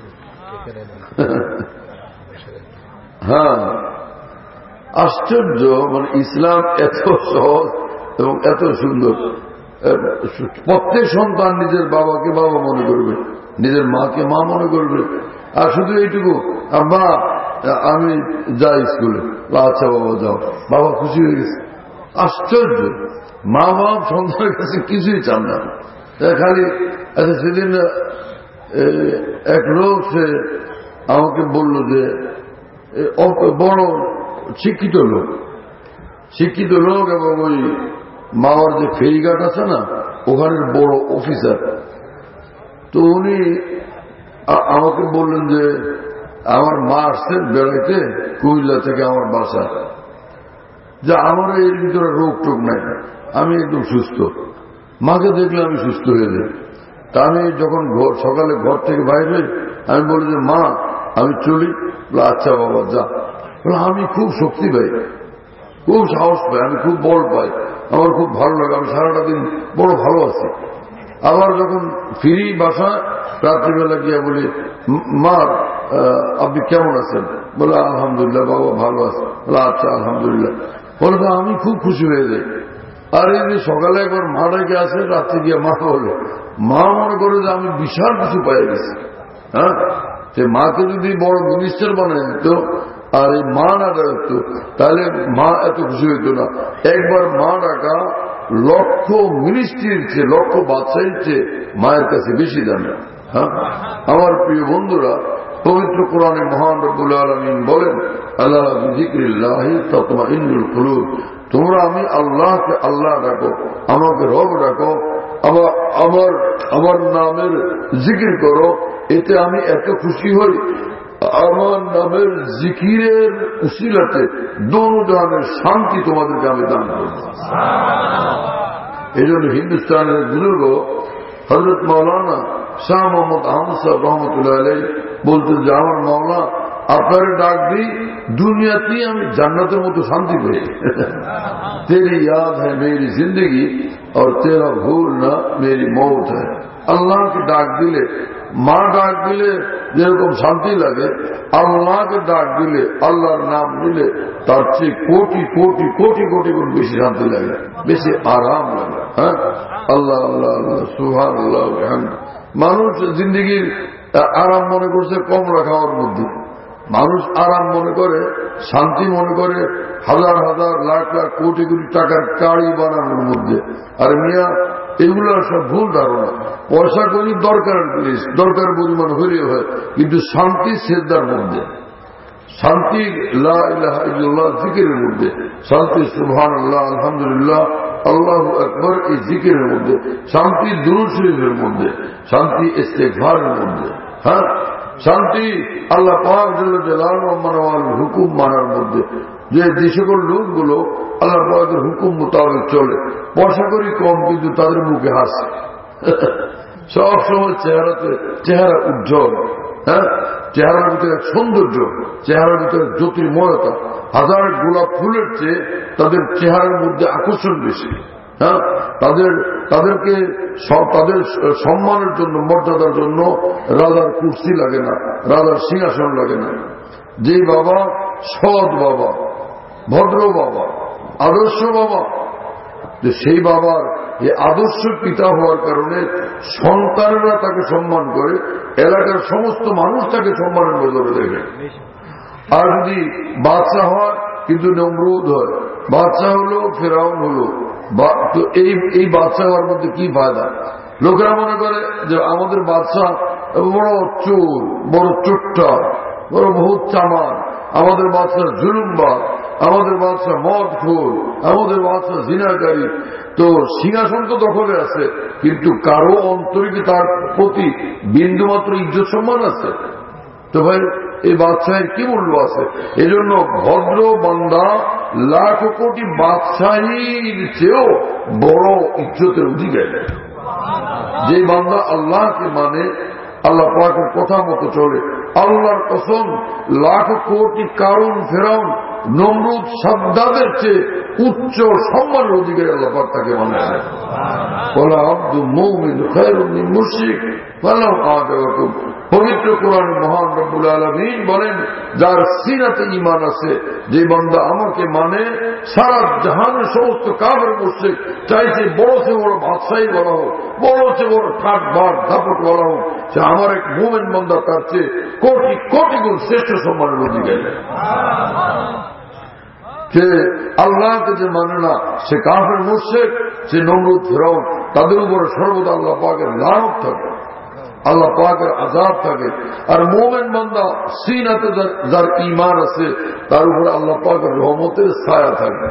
হ্যাঁ, আশ্চর্য। মানে ইসলাম এত সহজ এবং এত সুন্দর। প্রত্যেক সন্তান নিজের বাবাকে বাবা মনে করবে, নিজের মাকে মা মনে করবে। আর শুধু এইটুকু, আব্বা আমি যাই স্কুলে, আচ্ছা বাবা যাও, বাবা খুশি হয়ে গেছে। আশ্চর্য, মা বাপ সন্তানের কাছে কিছুই চান না, খালি। আচ্ছা, সেদিন এক লোক সে আমাকে বলল যে বড় শিক্ষিত লোক এবং ওই মামার যে ফেরিঘাট আছে না, ওখানের বড় অফিসার। তো উনি আমাকে বললেন যে আমার মা আসছেন বেড়াইতে কুমিল্লা থেকে আমার বাসা, যে আমার এর ভিতরে রোগ টোগ নাই, আমি একদম সুস্থ। মাকে দেখলে আমি সুস্থ হয়ে যাই। তা আমি যখন সকালে ঘর থেকে বাইরে আমি বলি যে মা আমি চলি, আচ্ছা বাবা যা। আমি খুব শক্তি পাই, খুব সাহস পাই, আমি খুব বল পাই, আমার খুব ভালো লাগে, আমি সারাটা দিন বড় ভালো আছি। আবার যখন ফিরি বাসায় রাত্রিবেলা গিয়া বলি মা আপনি কেমন আছেন? বলে আলহামদুলিল্লাহ বাবা ভালো আছে। বলে আচ্ছা আলহামদুলিল্লাহ। বলে তো আমি খুব খুশি হয়ে যাই। আর এই যে সকালে একবার মা ডেকে আসে, রাত্রে গিয়ে মা বলে, মা মনে করে যে আমি বিশাল কিছু পাই গেছি। হ্যাঁ, সে মাকে যদি বড় মিনিস্টার বানায় দিত আর এই মা না ডাকতো, তাহলে মা এত খুশি হইত না। একবার মা ডাকা লক্ষ মিনিস্ট্রির চেয়ে, লক্ষ বাদশাহীর চেয়ে মায়ের কাছে বেশি দামি। হ্যাঁ, আমার প্রিয় বন্ধুরা, পবিত্র কোরআনে মহান রব্বুল আলামিন বলেন, আলা বিযিকরিল্লাহি তাতমাইন্নুল কুলুব। তোমরা আমি আল্লাহকে আল্লাহ ডাকো, আমাকে রব ডাকো, আমার নামের জিকির করো, এতে আমি এত খুশি হই। আমার নামের জিকিরের উসিলাতে দোনো জাহানের শান্তি তোমাদেরকে আমি দান করব। এই জন্য হিন্দুস্তানের বুজুর্গ হযরত মাওলানা শাহ মোহাম্মদ আহমদ সাহেব রহমতুল্লাহ আলাইহি বলতেন যে আমার মাওলা আপনার ডাক দিই, দুনিয়াতেই আমি জান্নাতের মতো শান্তি পাই। তেরি याद है मेरी जिंदगी और तेरा भूलना मेरी मौत है। আল্লাহকে ডাক দিলে, মা ডাক দিলে যেরকম শান্তি লাগে, আল্লাহকে ডাক দিলে, আল্লাহর নাম নিলে তার চেয়ে কোটি কোটি কোটি কোটি গুণ বেশি শান্তি লাগে, বেশি আরাম লাগে। হ্যাঁ, আল্লাহ আল্লাহ আল্লাহ সুবহানাল্লাহ। মানুষ জিন্দগির আরাম মনে করছে কমলা খাওয়ার মধ্যে, মানুষ আরাম মনে করে, শান্তি মনে করে হাজার হাজার লাখ লাখ কোটি কোটি টাকার গাড়ি বানানোর মধ্যে। আর মিয়া এগুলো সব ভুল ধারণা। পয়সা করি দরকারের জিনিস, দরকার পরিমাণ হইলেও হয়, কিন্তু শান্তি সেজদার মধ্যে, শান্তি লা ইলাহা ইল্লাল্লাহ জিকিরের মধ্যে, শান্তি সুবহানাল্লাহ আলহামদুলিল্লাহ আল্লাহু আকবার এই জিকিরের মধ্যে, শান্তি দুরূদ শরীফের মধ্যে, শান্তি ইস্তেগফারের মধ্যে। হ্যাঁ, শান্তি আল্লাহ পাক জাল্লা জালালুহু মানার হুকুম মানার মধ্যে। যে সকল লোকগুলো আল্লাহ পাকের হুকুম মোতাবেক চলে, পয়সা করি কম কিন্তু তাদের মুখে হাসে, সব সময় চেহারা উজ্জ্বল। হ্যাঁ, চেহারার ভিতরে সৌন্দর্য, চেহারার ভিতরে জ্যোতির্ময়তা, হাজার গোলাপ ফুলের চেয়ে তাদের চেহারার মধ্যে আকর্ষণ বেশি। হ্যাঁ, তাদেরকে তাদের সম্মানের জন্য, মর্যাদার জন্য রাজার কুর্সি লাগে না, রাজার সিংহাসন লাগে না। যে বাবা সৎ বাবা, ভদ্র বাবা, আদর্শ বাবা, যে সেই বাবার এই আদর্শ পিতা হওয়ার কারণে সন্তানেরা তাকে সম্মান করে, এলাকার সমস্ত মানুষ তাকে সম্মানের নজরে দেখে। আর যদি বাচ্চা হয় কিন্তু নমরুদ হয়, বাচ্চা হলো ফেরাউন হলো, তো এই বাচ্চা হওয়ার মধ্যে কি ফায়দা? লোকেরা মনে করে যে আমাদের বাচ্চা বড় চোর, বড় চোট্টা, বড় বহুত চামান, আমাদের বাচ্চা জুলুমবাজ, আমাদের বাচ্চা মদখোর, আমাদের বাচ্চা জিনাকারী। তো সিংহাসন তো দখলে আছে, কিন্তু কারো অন্তরে কি তার প্রতি বিন্দুমাত্র ইজ্জত সম্মান আছে? তো ভাই এই বাদশাহের কি মূল্য আছে? এজন্য ভদ্র বান্দা লাখ কোটি বাদশাহীর চেয়েও বড় ইজ্জতের অধিকারী। যে বান্দা আল্লাহকে মানে, আল্লাহ পাকের কথা মতো চলে, আল্লাহর কসম লাখ কোটি কারণ ফেরাউন নমরুদ সাদ্দাদের চেয়ে উচ্চ সম্মানের অধিকারী আল্লাহ পাক তাকে মানে। বলা আব্দু মুমিন খায়রুম মিন মুশরিক ওয়ালাউ আ'জাবাকুম। পবিত্র কোরআন মহান রব্বুল আলামিন বলেন, যার সিনাতে ঈমান আছে, যে বান্দা আমাকে মানে, সারা জাহানের সমস্ত কাফের মুশরিক চাইছে বড় চেয়ে বড় বাদশাহী বলা হোক, বড় চেয়ে বড় ঠাট বাট দাপট বলা হোক, সে আমার এক মুমিন বান্দা তার চেয়ে কোটি কোটি গুণ শ্রেষ্ঠ সম্মানের অধিকারী। যে আল্লাহকে যে মানে না, সে কাফের মুশরিক, সে নমরুদ ফেরাউন, তাদের উপরে সর্বদা আল্লাহ পাকের লানত থাকে, আল্লাহ পাকের আযাব থাকে। আর মুমিন বান্দা সিনাতে যার ঈমান আছে, তার উপরে আল্লাহ পাকের রহমতের ছায়া থাকে।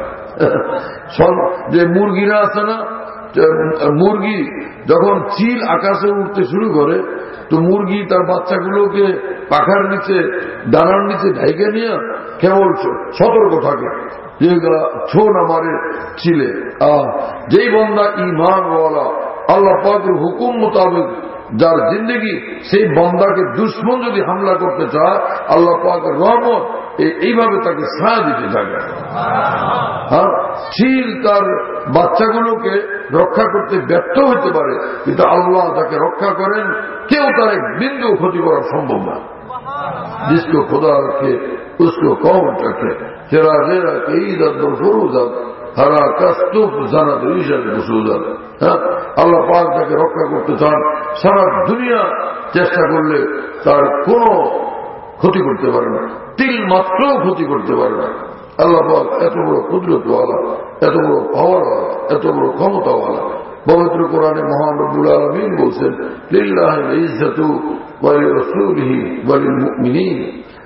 যে মুরগিরা আছে না, মুরগি যখন চিল আকাশে উঠতে শুরু করে, তো মুরগি তার বাচ্চাগুলোকে পাখার নিচে ডানার নিচে ঢাইকে নিয়ে কেবল সতর্ক থাকে যে ছো না মারে চিলে। যেই বন্দা ঈমানওয়ালা, আল্লাহ পাকের হুকুম মোতাবেক যার জিন্দগি, সেই বন্দাকে দুশ্মন যদি হামলা করতে চায়, আল্লাহ পাকের রহমত এইভাবে তাকে ছায়া দিতে থাকে। আর চিল তার বাচ্চাগুলোকে রক্ষা করতে ব্যর্থ হতে পারে, কিন্তু আল্লাহ তাকে রক্ষা করেন, কেউ তার এক বিন্দু ক্ষতি করা সম্ভব না। जिसको खुदा रखे उसको कौन रखे, चेरा जेरा के ईदत बरफुरूजत हरा कस्तुफ জানাত ঈশাদ বসুজাত। আল্লাহ পাক তাকে রক্ষা করতে চান, সারা দুনিয়া চেষ্টা করলে তার কোনো ক্ষতি করতে পারে না, তিল মাত্র ক্ষতি করতে পারে না। আল্লাহ পাক এত বড় কুদরতওয়ালা, এত বড় পাওয়ারওয়ালা, এত বড় ক্ষমতাওয়ালা। পবিত্র কোরআনে মহান রব্বুল আলামিন বলছেন, লিল্লাহিল ইজ্জাতু ওয়া লিরাসূলিহি ওয়া লিল মুমিনিন,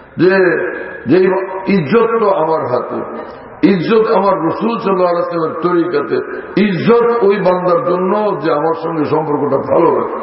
যে ইজ্জত তো আমার হাতে, ইজ্জত আমার রাসূল সাল্লাল্লাহু আলাইহি ওয়াসাল্লামের তরিকাতে, ইজ্জত ওই বান্দার জন্য যে আমার সঙ্গে সম্পর্কটা ভালো রাখে।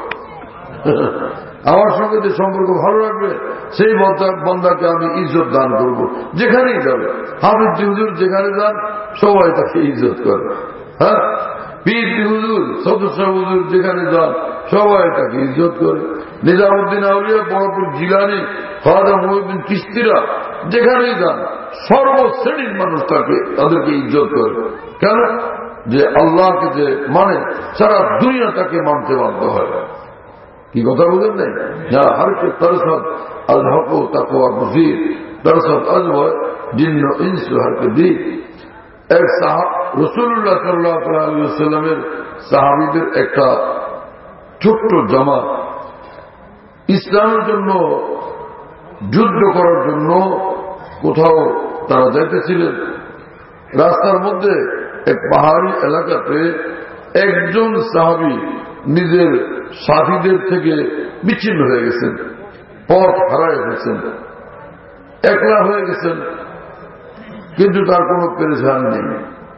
আমার সঙ্গে যে সম্পর্ক ভালো রাখবে, সেই বান্দাকে আমি ইজ্জত দান করব। যেখানেই যাবে, হাফিজ হুজুর যেখানে যান, সবাই তাকে ইজ্জত করে। হ্যাঁ, পীর হুজুর, সদস্য হুজুর যেখানে যান, সবাই তাকে ইজ্জত করে। নিজামুদ্দিন আউলিয়া, বড়পুর জিলানী, খাজা মুঈনুদ্দিন চিশতিরা যেখানেই যান, সর্বশ্রেণীর মানুষ তাদেরকে ইজ্জত করে। কেন? যে আল্লাহকে যে মানে, সারা দুনিয়া তাকে মানতে বাধ্য হয়। কি কথা বলেন নাই? না, হারকে তরসত আল হক তাকওয়া মুজিদ, তরসত আজওয়া জিন্ন ইনসু হারকে দি। এক রাসূলুল্লাহ সাল্লাল্লাহু আলাইহি ওয়াসাল্লামের সাহাবীদের একটা ছোট্ট জামাত ইসলামের জন্য যুদ্ধ করার জন্য কোথাও তারা যাইতেছিলেন। রাস্তার মধ্যে এক পাহাড়ি এলাকাতে একজন সাহাবী নিজের সাথীদের থেকে বিচ্ছিন্ন হয়ে গেছেন, পথ হারায় গেছেন, একলা হয়ে গেছেন, কিন্তু তার কোনো পেরেশানি নেই,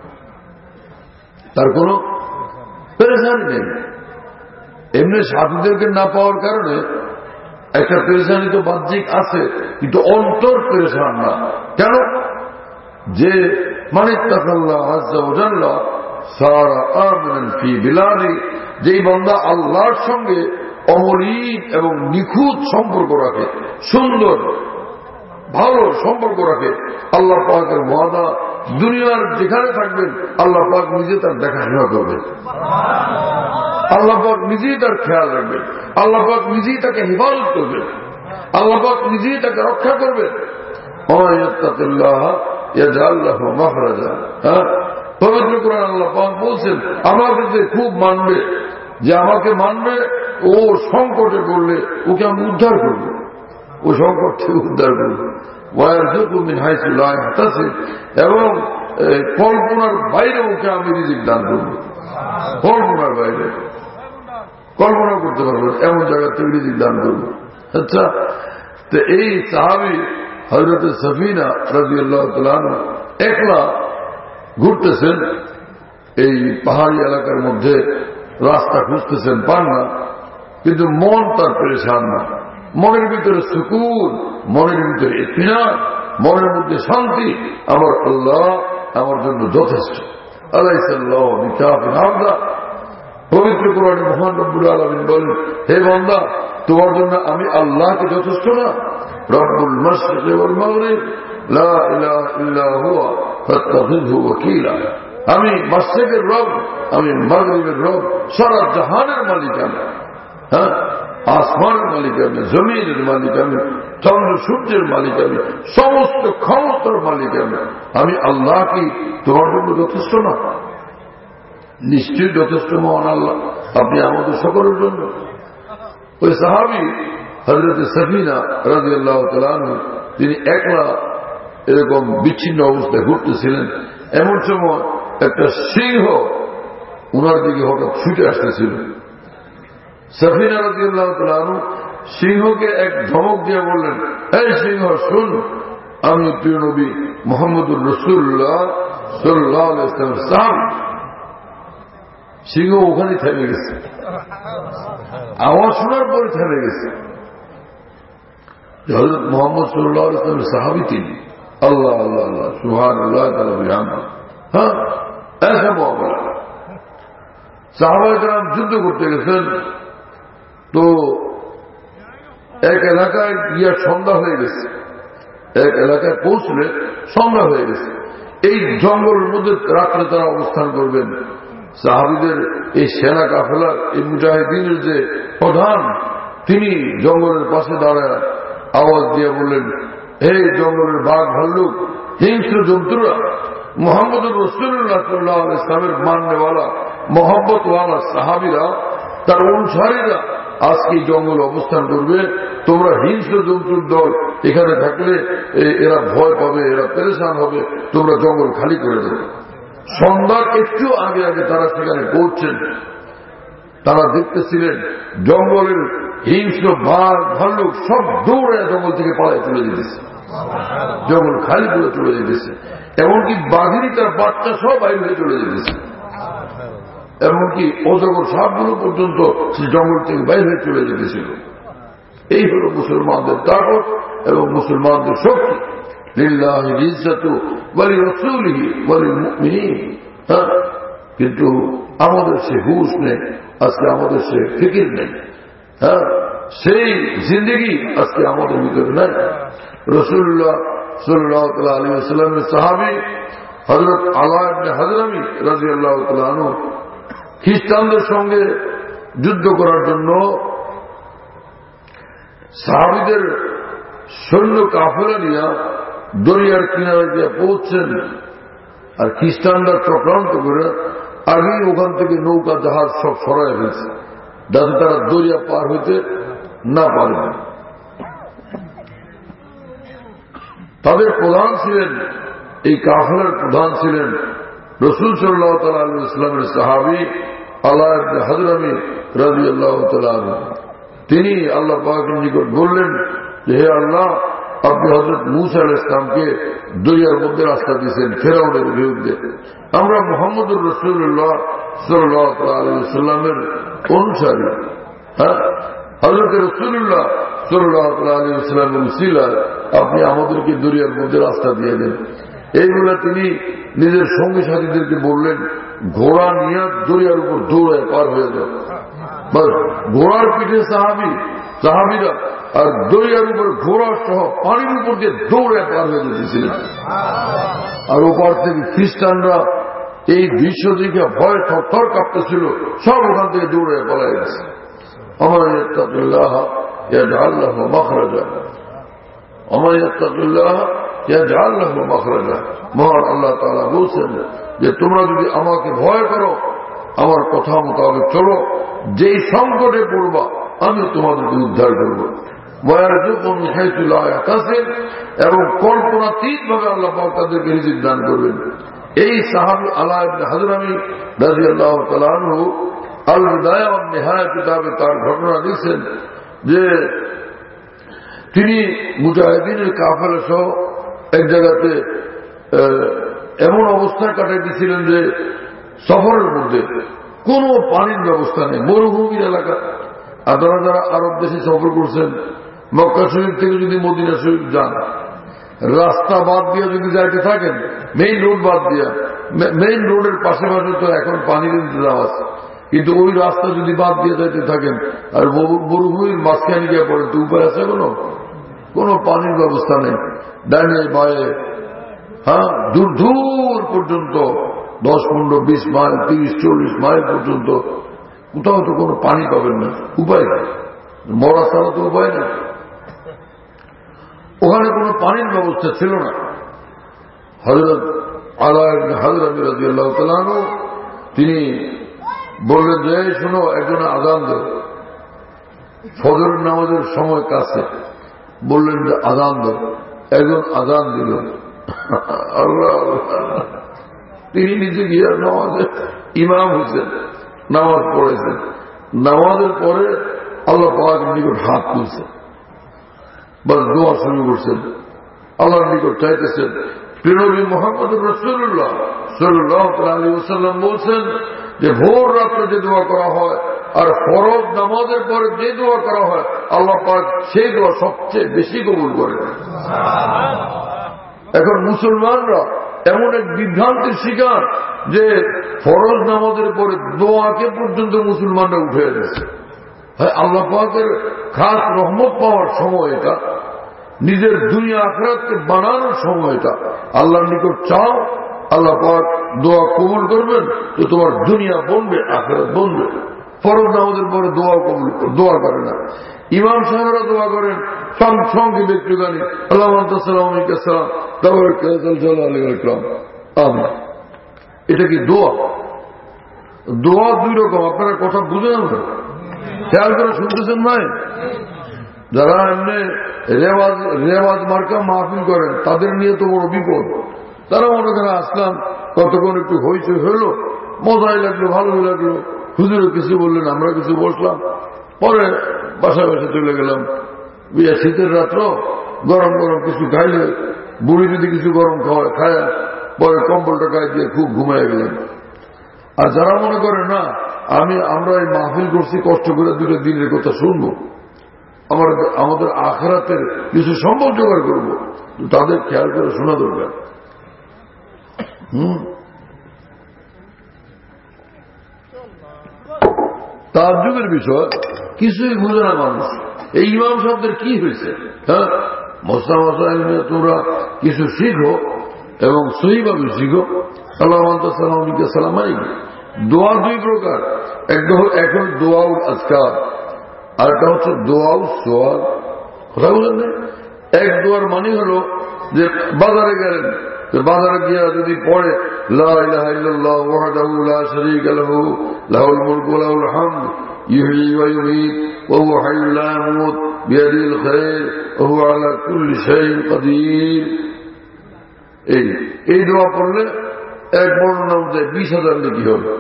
তার কোনো পেরেশানি নেই। এমনি সাথীদেরকে না পাওয়ার কারণে একটা পেরেশানি তো বাহ্যিক আছে, কিন্তু অন্তর পেরেশান না। কেন? যে মানিত্তাকাল্লাহ আযজা ওয়া জাল্লা সারা আমিনান ফি বিলাদি, যেই বান্দা আল্লাহর সঙ্গে অমলিন এবং নিখুঁত সম্পর্ক রাখে, সুন্দর ভালো সম্পর্ক রাখে, আল্লাহ পাকের ওয়াদা, দুনিয়ার যেখানে থাকবেন আল্লাহ পাক নিজে তার দেখাশোনা করবেন, আল্লাহ পাক নিজেই তার খেয়াল রাখবেন, আল্লাহ পাক নিজেই তাকে হিফাজত করবেন, আল্লাহ পাক নিজেই তাকে রক্ষা করবেন। ওয়া ইয়াত্তাকিল্লাহ ইয়াজআল লাহু মাখরাজা। পবিত্র কোরআন আল্লাহ পাক বলছেন আমাকে যে খুব মানবে, যে আমাকে মানবে ও সংকটে পড়লে ওকে আমি উদ্ধার করব, ও সংকট থেকে উদ্ধার করব। এবং কল্পনার বাইরে ওকে আমি রিজিক দান করব, কল্পনার বাইরে, কল্পনা করতে পারবেন এমন জায়গা থেকে রিজিক দান করব। আচ্ছা, তো এই সাহাবী হযরত সফিনা রাদিয়াল্লাহু তাআলা একলা ঘুরতেছেন এই পাহাড়ি এলাকার মধ্যে, রাস্তা খুঁজতেছেন, পান না, কিন্তু মন তার পেরেশান না, মনের ভিতরে সুকুন, মনের ভিতরে ইতমিনান, মনের মধ্যে শান্তি। আমার আল্লাহ আমার জন্য যথেষ্ট। আলাইসাল্লাহু বিকাফিন আবদা। পবিত্র কোরআনে মহান রব্বুল আলামিন বলেন, হে বান্দা তোমার জন্য আমি আল্লাহকে যথেষ্ট না? রব্বুল মাশরিকি ওয়াল মাগরিব লা ইলাহা ইল্লা হুয়া ফাত্তাখিযহু ওয়াকিলা। আমি মাশরিকের রব, আমি মাগরিবের রব, সারা জাহানের মালিক আমি। হ্যাঁ, আসমানের মালিক আমি, জমিনের মালিক আমি, চন্দ্র সূর্যের মালিক আমি, সমস্ত ক্ষমতার মালিক আমি। আমি আল্লাহ কি তোমার জন্য যথেষ্ট না? নিশ্চয়ই যথেষ্ট মহান আল্লাহ আপনি আমাদের সকলের জন্য। ওই সাহাবী হযরত সফিনা রাদিয়াল্লাহু তাআলা তিনি একলা এরকম বিচ্ছিন্ন অবস্থায় ঘুরতেছিলেন, এমন সময় একটা সিংহ উনার দিকে হঠাৎ ছুটে আসতেছিল। সফিনা রাদিয়াল্লাহু তাআলা সিংহকে এক ধমক দিয়ে বললেন, এই সিংহ শুন, আমি প্রিয় নবী মুহাম্মদুর রাসূলুল্লাহ সাল্লাল্লাহু আলাইহি ওয়াসাল্লামের সাহাবী। সিংহ ওখানে থেমে গেছে, আওয়াজ শোনার পরে থেমে গেছে। হযরত মুহাম্মদ সাল্লাল্লাহু আলাইহি ওয়াসাল্লামের সাহাবী তিনি। আল্লাহ আল্লাহ আল্লাহ সুবহানাল্লাহ তাআলা বিহামদিহি। হ্যাঁ, ऐसा मामला। সাহাবায়ে কেরাম যুদ্ধ করতে গেছেন, তো এক এলাকায় গিয়া সন্ধ্যা হয়ে গেছে, এক এলাকায় পৌঁছলে সন্ধ্যা হয়ে গেছে। এই জঙ্গলের মধ্যে রাত্রে তারা অবস্থান করবেন। সাহাবীদের এই সেনা কাফেলার এই মুজাহিদিনের যে প্রধান, তিনি জঙ্গলের পাশে দাঁড়ায় আওয়াজ দিয়ে বললেন, হে জঙ্গলের বাঘ ভাল্লুক, হিংস্র জন্তুরা, মুহাম্মদুর রাসূলুল্লাহ সাল্লাল্লাহু আলাইহি ওয়াসাল্লামের মাননেওয়ালা মহব্বতওয়ালা সাহাবীরা, তার অনুসারীরা আজকে জঙ্গল অবস্থান করবে। তোমরা হিংস্র জন্তুর দল এখানে থাকলে এরা ভয় পাবে, এরা পেরেশান হবে, তোমরা জঙ্গল খালি করে দেবে। সন্ধ্যার একটু আগে আগে তারা সেখানে পৌঁছছেন। তারা দেখতেছিলেন জঙ্গলের হিংস্র বাঘ ভাল্লুক সব দৌড়ে জঙ্গল থেকে পালায় চলে যেতেছে, জঙ্গল খালি করে চলে যেতেছে। এমনকি বাঘেরই তার বাচ্চা সব বাইরে হয়ে চলে যেতেছে, এমনকি অজগর সাপগুলো পর্যন্ত জঙ্গল থেকে বাইরে হয়ে চলে যেতেছিল। এই হল মুসলমানদের তাকত এবং মুসলমানদের শক্তি। লিল্লাহিল ইজ্জাতু ওয়া লিরাসূলিহি ওয়া লিল মুমিনিন। কিন্তু আমাদের সে হুঁশ নেই, আজকে আমাদের সে ফিকির নেই। হ্যাঁ, সেই জিন্দেগি আজকে আমাদের ভিতরে নাই। রাসূলুল্লাহ সাল্লাল্লাহু আলাইহি ওয়াসাল্লামের সাহাবী হযরত আলা ইবনে হাজরামি রাদিয়াল্লাহু তাআলা আনহু খ্রিস্টানদের সঙ্গে যুদ্ধ করার জন্য সাহাবীদের সৈন্য কাফেলা নিয়ে দরিয়ার কিনারে গিয়ে পৌঁছছেন। আর খ্রিস্টানরা চক্রান্ত করে আগেই ওখান থেকে নৌকা জাহাজ সব সরাই ফেলছে, যাতে তারা দরিয়া পার হইতে না পারে। তাদের প্রধান ছিলেন, এই কাফেলার প্রধান ছিলেন রাসূল সাল্লাল্লাহু আলাইহি ওয়াসাল্লামের সাহাবী আলা ইবনে হাজরামি রাদিয়াল্লাহু তাআলা আনহু। তিনি আল্লাহ পাকের নিকট বললেন যে, হে আল্লাহ, আপনি হযরত মূসা আলাইহিস সালামকে দরিয়ার মধ্যে রাস্তা দিয়েছেন ফেরাউনের বিরুদ্ধে। আমরা মুহাম্মদুর রাসূলুল্লাহ সাল্লাল্লাহু আলাইহি ওয়াসাল্লামের অনুসারী। হ্যাঁ, হযরত রাসূলুল্লাহ সাল্লাল্লাহু আলাইহি ওয়াসাল্লামের উসিলায় আপনি আমাদেরকে দরিয়ার মধ্যে রাস্তা দিয়ে দেন। এইগুলা তিনি নিজের সঙ্গী সাথীদেরকে বললেন, ঘোড়া নিয়ে দরিয়ার উপর দৌড়ায় পার হয়ে যাও। বাস, ঘোড়ার পিঠে সাহাবীরা আর দরিয়ার উপর ঘোড়া সহ পানির উপর দিয়ে দৌড়ে পার হয়ে যেতেছিলেন। আর ওপার থেকে খ্রিস্টানরা এই দৃশ্য দেখে ভয় থরথর কাঁপতেছিল, সব ওখান থেকে দৌড়ে পালাই গেছে। আমার ইত্তাকুল্লাহ ইয়াজআল লাহু মাখরাজা, আমার ইত্তাকুল্লাহ ইয়াজআল লাহু মাখরাজা। মহান আল্লাহ তাআলা বলছেন, যে তোমরা যদি আমাকে ভয় করো, আমার কথা মোতাবেক চলো, যেই সংকটে পড়বা আমি তোমাদেরকে উদ্ধার করবো। এবং কল্পনাতীত ভাবে আল্লাহ পাক তাদেরকে রিজিক দান করবেন। এই সাহাবী আলা ইবনে হাজরামী রাদিয়াল্লাহু তাআলা আনহু আল বিদায়া ওয়ান নিহায়া কিতাবে তার ঘটনা লিখছেন যে তিনি মুজাহিদিনের কাফেলা সহ এক জায়গাতে এমন অবস্থায় কাটাইতেছিলেন যে সফরের মধ্যে কোনো পানির ব্যবস্থা নেই, মরুভূমির এলাকা। আপনারা যারা আরব দেশে সফর করছেন, মক্কা শরীফ থেকে যদি মদিনা শরীফ যান, রাস্তা বাদ দিয়ে যদি যাইতে থাকেন, মেইন রোড বাদ দিয়া, মেইন রোডের পাশে পাশে তো এখন পানির ইন্তজাম আছে, কিন্তু ওই রাস্তা যদি বাদ দিয়ে যাইতে থাকেন আর মরুভূমির মাঝখানে গিয়ে পড়েন, তো উপায় আছে কোনো পানির ব্যবস্থা নেই। ডাইনে বায়ে, হ্যাঁ, দূর দূর পর্যন্ত 10, 15, 20 মাইল, 30, 40 মাইল পর্যন্ত কোথাও তো কোনো পানি পাবেন না, উপায় নেই, মরা ছাড়া তো উপায় নেই। ওখানে কোনো পানির ব্যবস্থা ছিল না। হযরত আলা ইবনে হাজরামী রাদিয়াল্লাহু তাআলা আনহু তিনি বললেন যে শোনো, একজন আযান দেয়, ফজরের নামাজের সময় কাছে। বললেন যে আযান দেয়, একজন আযান দিল। আল্লাহ, তিনি নিজে গিয়ে নামাজে ইমাম হয়েছেন, নামাজ পড়েছেন। নামাজের পরে আল্লাহ পাকের নিকট হাত তুলছেন, বাস দোয়া শুরু করছেন, আল্লাহর নিকট চাইতেছেন। প্রিয় মুহাম্মদ রাসূলুল্লাহ সাল্লাল্লাহু আলাইহি ওয়াসাল্লাম বলছেন যে ভোর রাত্রে যে দোয়া করা হয় আর ফরজ নামাজের পরে যে দোয়া করা হয়, আল্লাহ পাক সেই দোয়া সবচেয়ে বেশি কবুল করেন। এখন মুসলমানরা এমন এক বিভ্রান্তির শিকার যে ফরজ নামাজের পরে দোয়াকে পর্যন্ত মুসলমানরা উঠে দিচ্ছে। আল্লাহ পাকের খাস রহমত পাওয়ার সময় এটা, নিজের দুনিয়া আখিরাতকে বানানোর সময় এটা। আল্লাহর নিকট চাও, আল্লাহ পাক দোয়া কবুল করবেন, তো তোমার দুনিয়া বনবে, আখিরাত বনবে। ফরজ নামাজের পরে দোয়া করে না। ইমাম সাহেবরা দোয়া করেন সঙ্গে ব্যক্তিগানি, আল্লাহ সালাম। এটা কি দোয়া? দোয়া দুই রকম, আপনারা কথা বুঝেন না, খেয়াল করে শুনতেছেন ভাই? যারা এমনি রেওয়াজ মার্কা মাহফিল করেন, তাদের নিয়ে তো বড় বিপদ। তারা মনে করেন আসলাম, কতক্ষণ একটু হইচই হইলো, মজাই লাগলো, ভালোই লাগলো, হুজুরে কিছু বললেন, আমরা কিছু বসলাম, পরে বাসায় বাসায় চলে গেলাম। শীতের রাত্র গরম গরম কিছু খাইলে, বুড়ি যদি কিছু গরম খায়, পরে কম্বলটা গায়ে দিয়ে খুব ঘুমায় গেলেন। আর যারা মনে করে না আমরা এই মাহফিল করছি কষ্ট করে, দুটো দিনের কথা শুনবো, আমাদের আখিরাতের কিছু সম্পদ জোগাড় করবো, তাদের খেয়াল করে শোনা দরকার। তার যুগের বিষয় কিছুই বুঝে না মানুষ। এই ইমাম শব্দের কি হয়েছে? হ্যাঁ, মশলা তোমরা কিছু শিখো এবং সহিভাবে শিখো। আল্লাহ সালামাই দোয়া দুই প্রকার, এখন দোয়াউল আজকার, আর একটা হচ্ছে দোয়াউল সোয়াল। কথা বলেন না? এক দোয়ার মানে হলো যে বাজারে গেলেন, বাজারে গিয়া যদি পড়ে লা ইলাহা ইল্লাল্লাহ ওয়াহদাহু লা শারীকা লাহু লাহুল মুলকু ওয়া লাহুল হামদ ইহয়ী ওয়া ইউমীত ওয়া হুয়া হাইয়্যুন লা ইয়ামুত বিয়াদিহিল খায়র ওয়া হুয়া আলা কুল্লি শাইইন কাদির। এই দোয়া পড়লে এক বর্ণনা অনুযায়ী 20,000 নেকি হবে।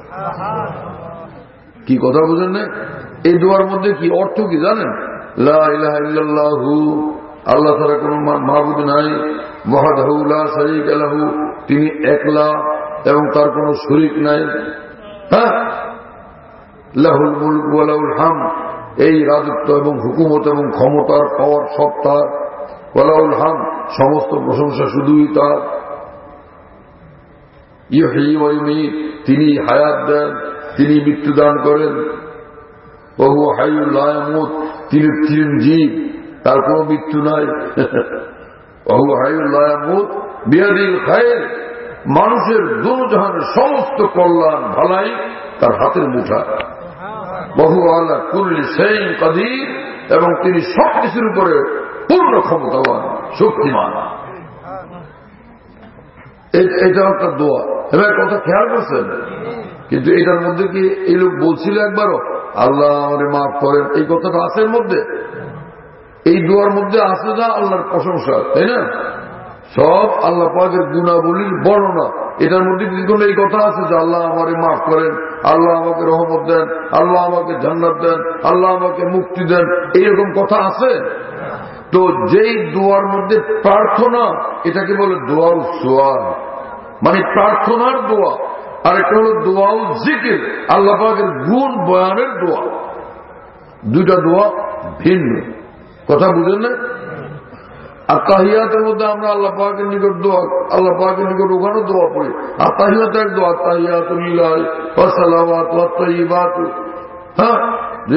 কি কথা বুঝেন না? এই দোয়ার মধ্যে কি অর্থ কি জানেন? লা ইলাহা ইল্লাল্লাহু, আল্লাহ ছাড়া কোন মাবুদ নাই, ওয়াহদাহু লা শারীকা লাহু, তিনি একলা এবং তার কোন শরীক নাই, হ্যাঁ, লাহুল মুলক ওয়া লাহুল হামদ, এই রাজত্ব এবং হুকুমত এবং ক্ষমতার পাওয়ার সব তার, ওয়া লাহুল হামদ, সমস্ত প্রশংসা শুধুই তার, ইহয়ী ওয়া ইউমীত, তিনি হায়াত দেন, তিনি মৃত্যুদান করেন, ওয়া হুয়া হাইয়্যুন লা ইয়ামুত, তিনি চিরঞ্জীব, তার কোন মৃত্যু নাই, ওয়া হুয়া হাইয়্যুন লা ইয়ামুত বিয়াদিহিল খায়র, মানুষের দুনিয়ার সমস্ত কল্যাণ ভালাই তার হাতের মুঠায়, ওয়া হুয়া আলা কুল্লি শাইইন কাদির, এবং তিনি সবকিছুর উপরে পূর্ণ ক্ষমতাবান, শক্তিমান। এটা একটা দোয়া। এবার কথা খেয়াল করছেন? কিন্তু এটার মধ্যে কি এই লোক বলছিল একবারও আল্লাহ আমারে মাফ করেন? এই কথাটা আছে এর মধ্যে? এই দোয়ার মধ্যে আছে না আল্লাহর প্রশংসা, তাই না? সব আল্লাহ পাকের গুণাবলীর বর্ণনা। এটার মধ্যে কি কোনো এই কথা আছে যে আল্লাহ আমারে মাফ করেন, আল্লাহ আমাকে রহমত দেন, আল্লাহ আমাকে জান্নাত দেন, আল্লাহ আমাকে মুক্তি দেন, এইরকম কথা আছে? তো যেই দোয়ার মধ্যে প্রার্থনা, এটাকে বলে দোয়াউ সুয়াল, মানে প্রার্থনার দোয়া। আর একটা হলো দোয়াউ জিকির, আল্লাহ পাকের গুণ বয়ানের দোয়া। দুইটা দোয়া ভিন্ন, কথা বুঝেন না? আর তাহিয়াতের মধ্যে আমরা আল্লাহ পাকের নিকট দোয়া, আল্লাহ পাকের নিকট ওখানে দোয়া পড়ি। আর তাহিয়াত এক দোয়া, তাহিয়াতুল্লাহ ওয়া সালাওয়াতু ওয়া তাইয়্যিবাতু, হ্যাঁ, যে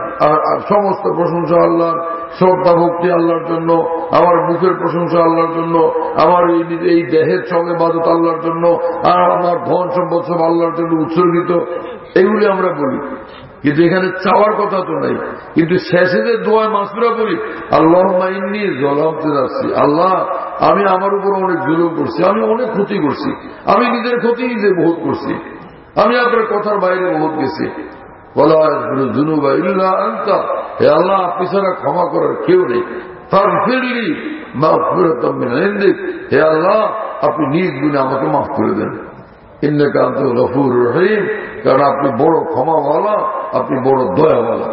সমস্ত প্রশংসা আল্লাহর, শ্রদ্ধা ভক্তি আল্লাহর জন্য, আমার মুখের প্রশংসা আল্লাহর জন্য, আমার এই দেহের সব ইবাদত আল্লাহর জন্য, আর আমার ধন সম্পদ সব আল্লাহর জন্য উৎসর্গিত, এগুলি আমরা বলি। কিন্তু এখানে চাওয়ার কথা তো নাই। কিন্তু শেষে যে দোয়া মাসুরা করি, আল্লাহুম্মা ইন্নী যালামতু নাফসি, আল্লাহ আমি আমার উপর অনেক জুলুম করছি, আমি অনেক ক্ষতি করছি, আমি নিজের ক্ষতি নিজে বহুত করছি, আমি আপনার কথার বাইরে বহুত গেছি। ওয়ালা ইয়াগফিরু যুনুবা ইল্লা আনতা, হে আল্লাহ আপনি ছাড়া ক্ষমা করার কেউ নেই। ফাগফিরলি মাগফিরাতাম মিন ইনদিক, হে আল্লাহ আপনি নিজ গুণে আমাকে মাফ করে দেন। ইন্নাকা আনতাল গফুরুর রহিম, কারণ আপনি বড় ক্ষমাওয়ালা, আপনি বড় দয়াওয়ালা।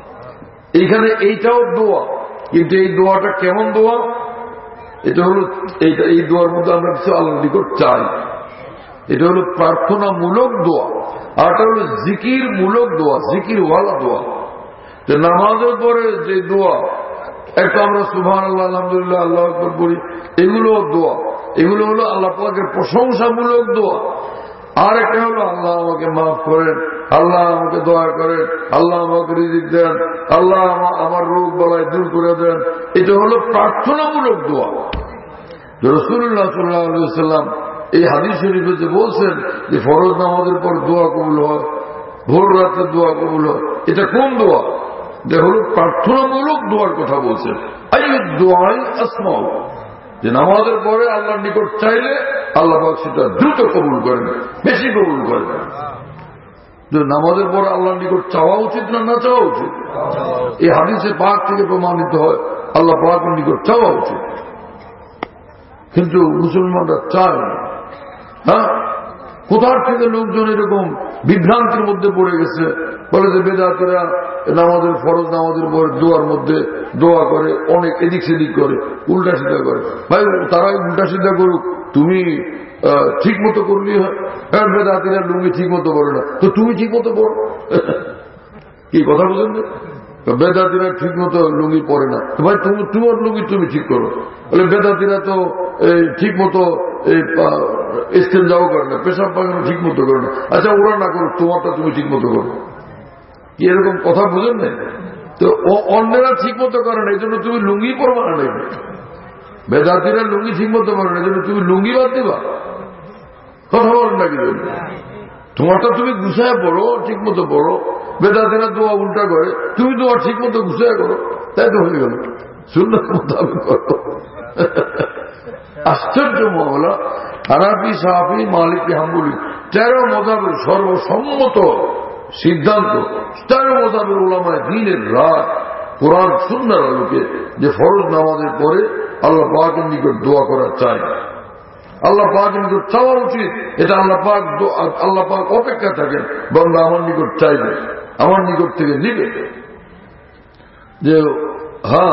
এইখানে এইটাও দোয়া, কিন্তু এই দোয়াটা কেমন দোয়া? এটা হলো এই দোয়ার মধ্যে আমরা কিছু আল্লাহর নিকট চাই। এটা হলো প্রার্থনামূলক দোয়া, আর এটা হলো জিকির মূলক দোয়া, জিকিরওয়ালা দোয়া। তো নামাজের পরে যে দোয়া, একটা আমরা সুবহানাল্লাহ, আলহামদুলিল্লাহ, আল্লাহু আকবার বলি, এগুলো দোয়া, এগুলো হলো আল্লাহ পাকের প্রশংসামূলক দোয়া। আর একটা হলো আল্লাহ আমাকে মাফ করেন, আল্লাহ আমাকে দয়া করেন, আল্লাহ আমাকে রিজিক দেন, আল্লাহ আমার রোগ বালাই দূর করে দেন। এটা হলো প্রার্থনামূলক দোয়া। রাসূলুল্লাহ সাল্লাল্লাহু আলাইহি ওয়াসাল্লাম এই হাদিস শরীফে যে বলছেন যে ফরজ নামাজের পর দোয়া কবুল হয়, ভোর রাতে দোয়া কবুল হয়, এটা কোন দোয়া? যে হলো প্রার্থনামূলক দোয়ার কথা বলছেন। আইয়ুদ দুআই আসমাউ, যে নামাজের পরে আল্লাহর নিকট চাইলে আল্লাহ পাক সেটা দ্রুত কবুল করেন, বেশি কবুল করেন। নামাজের পরে আল্লাহর নিকট চাওয়া উচিত না না চাওয়া উচিত? এই হাদিসে পাক থেকে প্রমাণিত হয় আল্লাহ পাকের নিকট চাওয়া উচিত। কিন্তু মুসলমানরা চায় না। হ্যাঁ, কোথার থেকে লোকজন এরকম বিভ্রান্তির মধ্যে পড়ে গেছে, বলে যে বেদাতীরা নামাজের, ফরজ নামাজের পর দোয়ার মধ্যে দোয়া করে, অনেক এদিক সেদিক করে, উল্টা সিধা করে। ভাই তারাই উল্টা সিধা করুক, তুমি ঠিক মতো করলেই হয়। হ্যাঁ, বেদাতীরা লুঙ্গি ঠিক মতো পড়ে না, তো তুমি ঠিক মতো পড়ো। কি কথা বুঝেন? বেদাতীরা ঠিক মতো লুঙ্গি পরে না, ভাই তোমার লুঙ্গি তুমি ঠিক করো। বলে বেদাতীরা তো ঠিক মতো ইস্তেঞ্জাও করে না, পেশাব পায়খানা ঠিক মতো করে না। আচ্ছা ওরা না করো, তোমারটা তুমি ঠিক মতো করো। কি এরকম কথা বুঝেন না? তো অন্যেরা ঠিক মতো করে না, এই জন্য তুমি লুঙ্গি পরবা না। বেদাতীরা লুঙ্গি ঠিক মতো করে না, এই জন্য তুমি লুঙ্গি বাদ দিবা? কথা বলেন না কি? তোমারটা তুমি গুছায় পড়ো, ঠিক মতো পড়ো। বেদাতীরা দোয়া উল্টা করে, তুমি দোয়া ঠিক মতো গুছায় করো, তাই তো হয়ে গেল। সুন্দর মোতাবেক করো। আশ্চর্য মামলা। হানাফি, শাফি, মালিকি, হাম্বলি 13 মযাহেবের সর্বসম্মত সিদ্ধান্ত, 13 মযাহেবের উলামায়ে দ্বীনের রায়, কোরআন সুন্নাহর আলোকে, যে ফরজ নামাজের পরে আল্লাহ পাকের নিকট দোয়া করা চাই, আল্লাহ পাকের নিকট চাওয়া উচিত। এটা আল্লাহ পাক অপেক্ষা থাকেন, বান্দা আমার নিকট চাইবে, আমার নিকট থেকে নিবে। যে হ্যাঁ,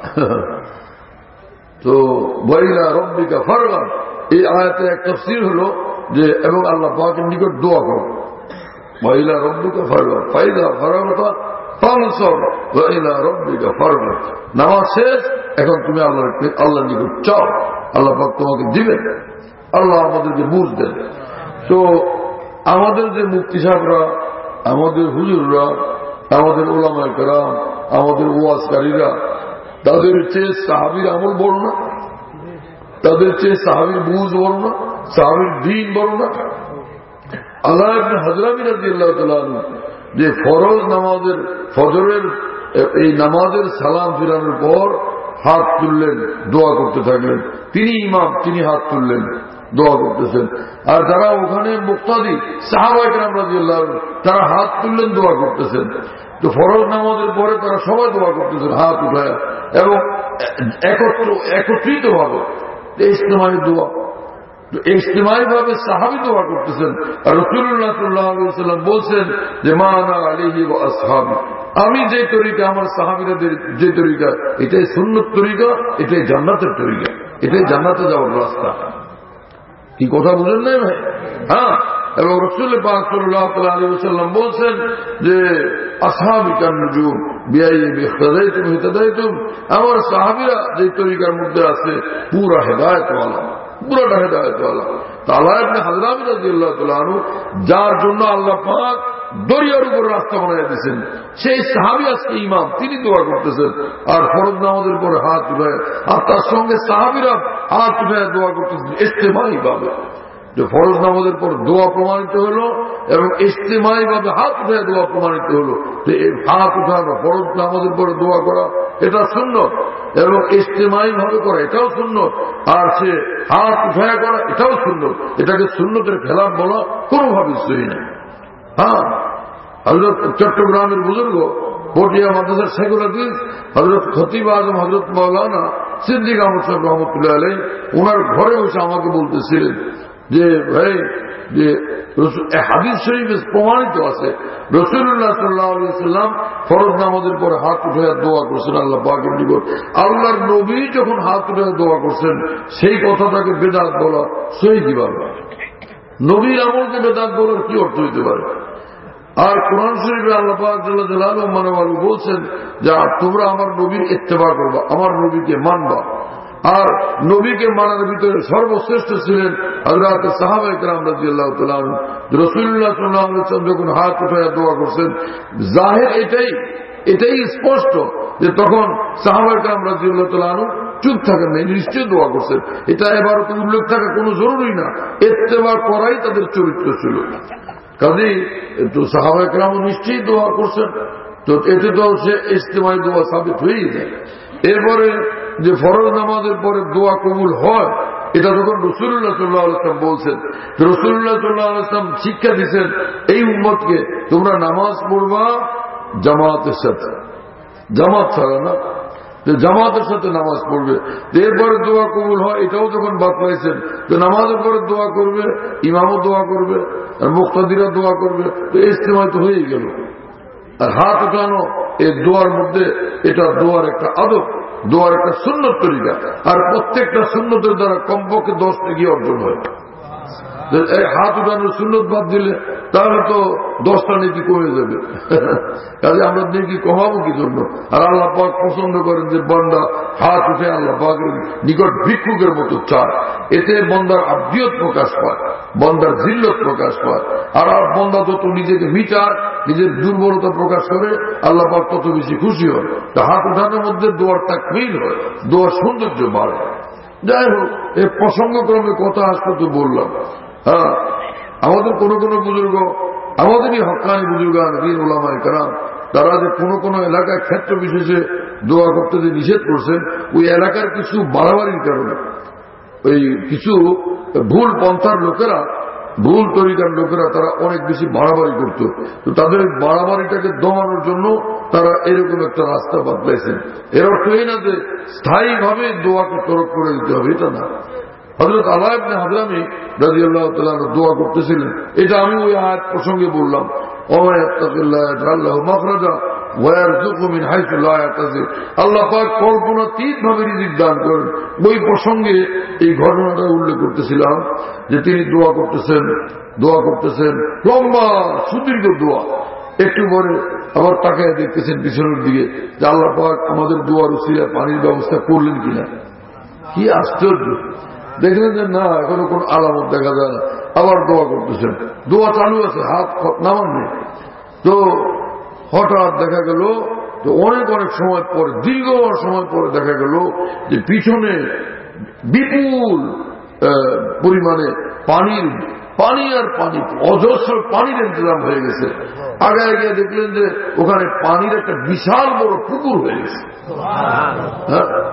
তো ওয়াইলা রাব্বিকা ফারগাব, এই আয়াতে এক তাফসীর হলো যে এবং আল্লাহ পাকের নিকট দোয়া করো। ওয়াইলা রাব্বিকা ফারগাব ফাইদা ফারাগতা ফানসব ওয়াইলা রাব্বিকা ফারগাব। নামাজ শেষ, এখন তুমি আল্লাহর নিকট চাও, আল্লাহ পাক তোমাকে দিবেন। আল্লাহ আমাদেরকে বুঝ দেন। তো আমাদের যে মুফতি সাহেবরা, আমাদের হুজুররা, আমাদের উলামায়ে কেরাম, আমাদের ওয়াজকারীরা, তাদের চেয়ে সাহাবীর আমল বড় না? তাদের চেয়ে সাহাবীর বুঝ বড় না? সাহাবীর দ্বীন বড় না? আল্লাহ ইবনে হাজরামী রাদিয়াল্লাহু তাআলা যে ফরজ নামাজের, ফজরের এই নামাজের সালাম ফিরানোর পর হাত তুললেন, দোয়া করতে থাকলেন। তিনি ইমাম, তিনি হাত তুললেন, দোয়া করতেছেন। আর যারা ওখানে মুক্তাদি সাহাবায়ে কেরাম রাদিয়াল্লাহু আনহু তারা হাত তুললেন দোয়া করতেছেন। তো ফরজ নামাজের পরে তারা সবাই দোয়া করতেছেন হাত উঠায় এবং একত্রিত ভাবে ইজতিমাই দোয়া। ইজতিমাই ভাবে সাহাবী দোয়া করতেছেন। আর রাসূলুল্লাহ সাল্লাল্লাহু আলাইহি ওয়াসাল্লাম বলছেন যে মা আনা আলাইহি ওয়া আসহাবী, আমি যে তরিকা আমার সাহাবীদের যে তরিকা, এটাই সুন্নত তরিকা, এটাই জান্নাতের তরিকা, এটাই জান্নাতে যাওয়ার রাস্তা। কি কথা বুঝেন নাই ভাই? হ্যাঁ। এবং রাসূল পাক সাল্লাল্লাহু আলাইহি ওয়াসাল্লাম বলছেন যে আসহাবী কান নুজুম বিআইয়িহিম ইহতাদাইতুম ইহতাদাইতুম, আমার সাহাবীরা যে তরিকার মধ্যে আছে পুরা হেদায়েতওয়ালা, পুরাটা হেদায়েতওয়ালা। তাআলা ইবনে হাজরামি রাদিয়াল্লাহু তাআলা আনহু যার জন্য আল্লাহ পাক দরিয়ার উপর রাস্তা বানিয়ে দিয়েছেন, সেই সাহাবী আজকে ইমাম, তিনি দোয়া করতেছেন। আর ফরজ নামাজের পরে হাত উঠায় আর তার সঙ্গে সাহাবীরা হাত উঠায় দোয়া করতেছেন ইজতিমাই ভাবে। যে ফরজ নামাজের পর দোয়া প্রমাণিত হলো এবং ইজতিমাই ভাবে হাত উঠায় দোয়া প্রমাণিত হলো। যে হাত উঠানো ফরজ নামাজের পরে দোয়া করা এটা সুন্নত, এবং ইজতিমাই ভাবে করা এটাও সুন্নত, আর সে হাত উঠায় করা এটাও সুন্নত। এটাকে সুন্নতের খেলাফ বলা কোনোভাবে সহি না। হ্যাঁ, হযরত চট্টগ্রামের বুজুর্গ পটিয়া মাদ্রাসার শেখুল হাদিস হযরত খতিব আজম হযরত মাওলানা সিদ্দিক আহমদ সাহেব রহমতুল্লাহ আলাইহি ওনার ঘরে বসে আমাকে বলতেছিলেন যে ভাই, যে হাদিস শরীফে প্রমাণিত আছে রাসূলুল্লাহ সাল্লাল্লাহু আলাইহি ওয়াসাল্লাম ফরজ নামাজের পরে হাত উঠে দোয়া করছেন আল্লাহ পাকের নিকট। আল্লাহর নবী যখন হাত উঠে দোয়া করছেন সেই কথাটাকে বেদাত বলা সহি কিভাবে? নবীর আমলকে বেদাত বলার কি অর্থ হইতে পারে? আর কোরআন শরীফে আল্লাহ পাক জাল্লা জালালুহু মানওয়ালু বলছেন যে তোমরা আমার নবীর ইত্তেবা করবা, আমার নবীকে মানবা। আর নবীকে মানার ভিতরে সর্বশ্রেষ্ঠ ছিলেন হযরত সাহাবায়ে কেরাম রাদিয়াল্লাহু তাআলা আনহু। রাসূলুল্লাহ সাল্লাল্লাহু আলাইহি ওয়াসাল্লাম যখন হাত উঠায় দোয়া করছেন, জাহির এটাই স্পষ্ট যে তখন সাহাবায়ে কেরাম রাদিয়াল্লাহু তাআলা আনহু চুপ থাকেন না, নিশ্চয়ই দোয়া করছেন। এটা এবারতে উল্লেখ থাকা কোনো জরুরি না, ইত্তেবা করাই তাদের চরিত্র ছিল। কাজেই তো সাহাবায়ে কেরাম নিশ্চয়ই দোয়া করছেন, তো এতে তো সে ইজতিমাই দোয়া সাবিত হয়েই যায়। এরপরে যে ফরজ নামাজের পরে দোয়া কবুল হয় এটা যখন রাসূলুল্লাহ সাল্লাল্লাহু আলাইহি ওয়াসাল্লাম বলছেন, রাসূলুল্লাহ সাল্লাল্লাহু আলাইহি ওয়াসাল্লাম শিক্ষা দিয়েছেন এই উম্মতকে তোমরা নামাজ পড়বা জামাতের সাথে, জামাত ছাড়া না, যে জামাতের সাথে নামাজ পড়বে। এরপরে দোয়া কবুল হয় এটাও যখন বাতলাইছেন, তো নামাজের পরে দোয়া করবে, ইমামও দোয়া করবে আর মুক্তাদিরা দোয়া করবে, তো ইজতিমাই তো হয়েই গেল। আর হাত উঠানো এই দোয়ার মধ্যে এটা দোয়ার একটা আদব, দোয়ার একটা সুন্নত তরিকা। আর প্রত্যেকটা সুন্নতের দ্বারা কমপক্ষে 10 নেকি অর্জন হয়। হাত উঠানোর সুন্নত বাদ দিলে তাহলে তো 10টা নেকি কমে যাবে। কাজে আমরা নেকি কমাবো কি জন্য? আর আল্লাহ পাক পছন্দ করেন যে বান্দা হাত উঠে আল্লাহ পাকের নিকট ভিক্ষুকের মতো চায়। এতে বন্দার আব্দিয়ত প্রকাশ পায়, বন্দার জিল্লত প্রকাশ পায়। আর বন্দা যত নিজেকে মিটায়, নিজের দুর্বলতা প্রকাশ করে, আল্লাহ পাক তত বেশি খুশি হয়। হাত উঠানোর মধ্যে দোয়ার তাকমিল হয়, দোয়ার সৌন্দর্য বাড়ে। যাই হোক, এই প্রসঙ্গক্রমে কথা আসতে তো বললাম। হ্যাঁ, আমাদের কোন বুজুর্গ, আমাদেরই হক্কানি বুজুর্গান বীর ওলামায়ে কেরাম, তারা যে কোন এলাকায় ক্ষেত্র বিশেষে দোয়া করতে যে নিষেধ করছেন, ওই এলাকার কিছু বাড়াবাড়ির কারণে ওই কিছু ভুল পন্থার লোকেরা, ভুল তরিকার লোকেরা তারা অনেক বেশি বাড়াবাড়ি করত। তো তাদের বাড়াবাড়িটাকে দমানোর জন্য তারা এরকম একটা রাস্তা বাতলাইছেন। এর অর্থ এই না যে স্থায়ীভাবে দোয়াকে তরক করে দিতে হবে, এটা না। হযরত আলা ইবনে হাজরামি রাদিয়াল্লাহু তাআলা আনহু দোয়া করতেছিলেন, এটা আমি ওই আয়াত প্রসঙ্গে বললাম, ওয়া ইয়াত্তাকিল্লাহ ইয়াজআল লাহু মাখরাজা ওয়া ইয়ারযুকহু মিন হাইসু লা ইয়াহতাসিব। আল্লাহ পাক কল্পনাতীতভাবে রিজিক দান করেন। ওই প্রসঙ্গে এই ঘটনাটা উল্লেখ করতেছিলাম যে তিনি দোয়া করতেছেন লম্বা সুদীর্ঘ দোয়া। একটু পরে আবার তাকায় দেখতেছেন পিছনের দিকে যে আল্লাহ পাক আমাদের দোয়ার উসিলায় পানির ব্যবস্থা করলেন কিনা। কি আশ্চর্য! দেখলেন যে না, এখনো কোন আলামত দেখা যায় না। আবার দোয়া করতেছেন, দোয়া চালু আছে, হাত নামান নেই। তো হঠাৎ দেখা গেল যে অনেক সময় পরে, দীর্ঘ সময় পরে দেখা গেল যে পিছনে বিপুল পরিমাণে পানি আর পানি, অজস্র পানির ইন্তজাম হয়ে গেছে। আগে গিয়ে দেখলেন যে ওখানে পানির একটা বিশাল বড় পুকুর হয়ে গেছে। হ্যাঁ,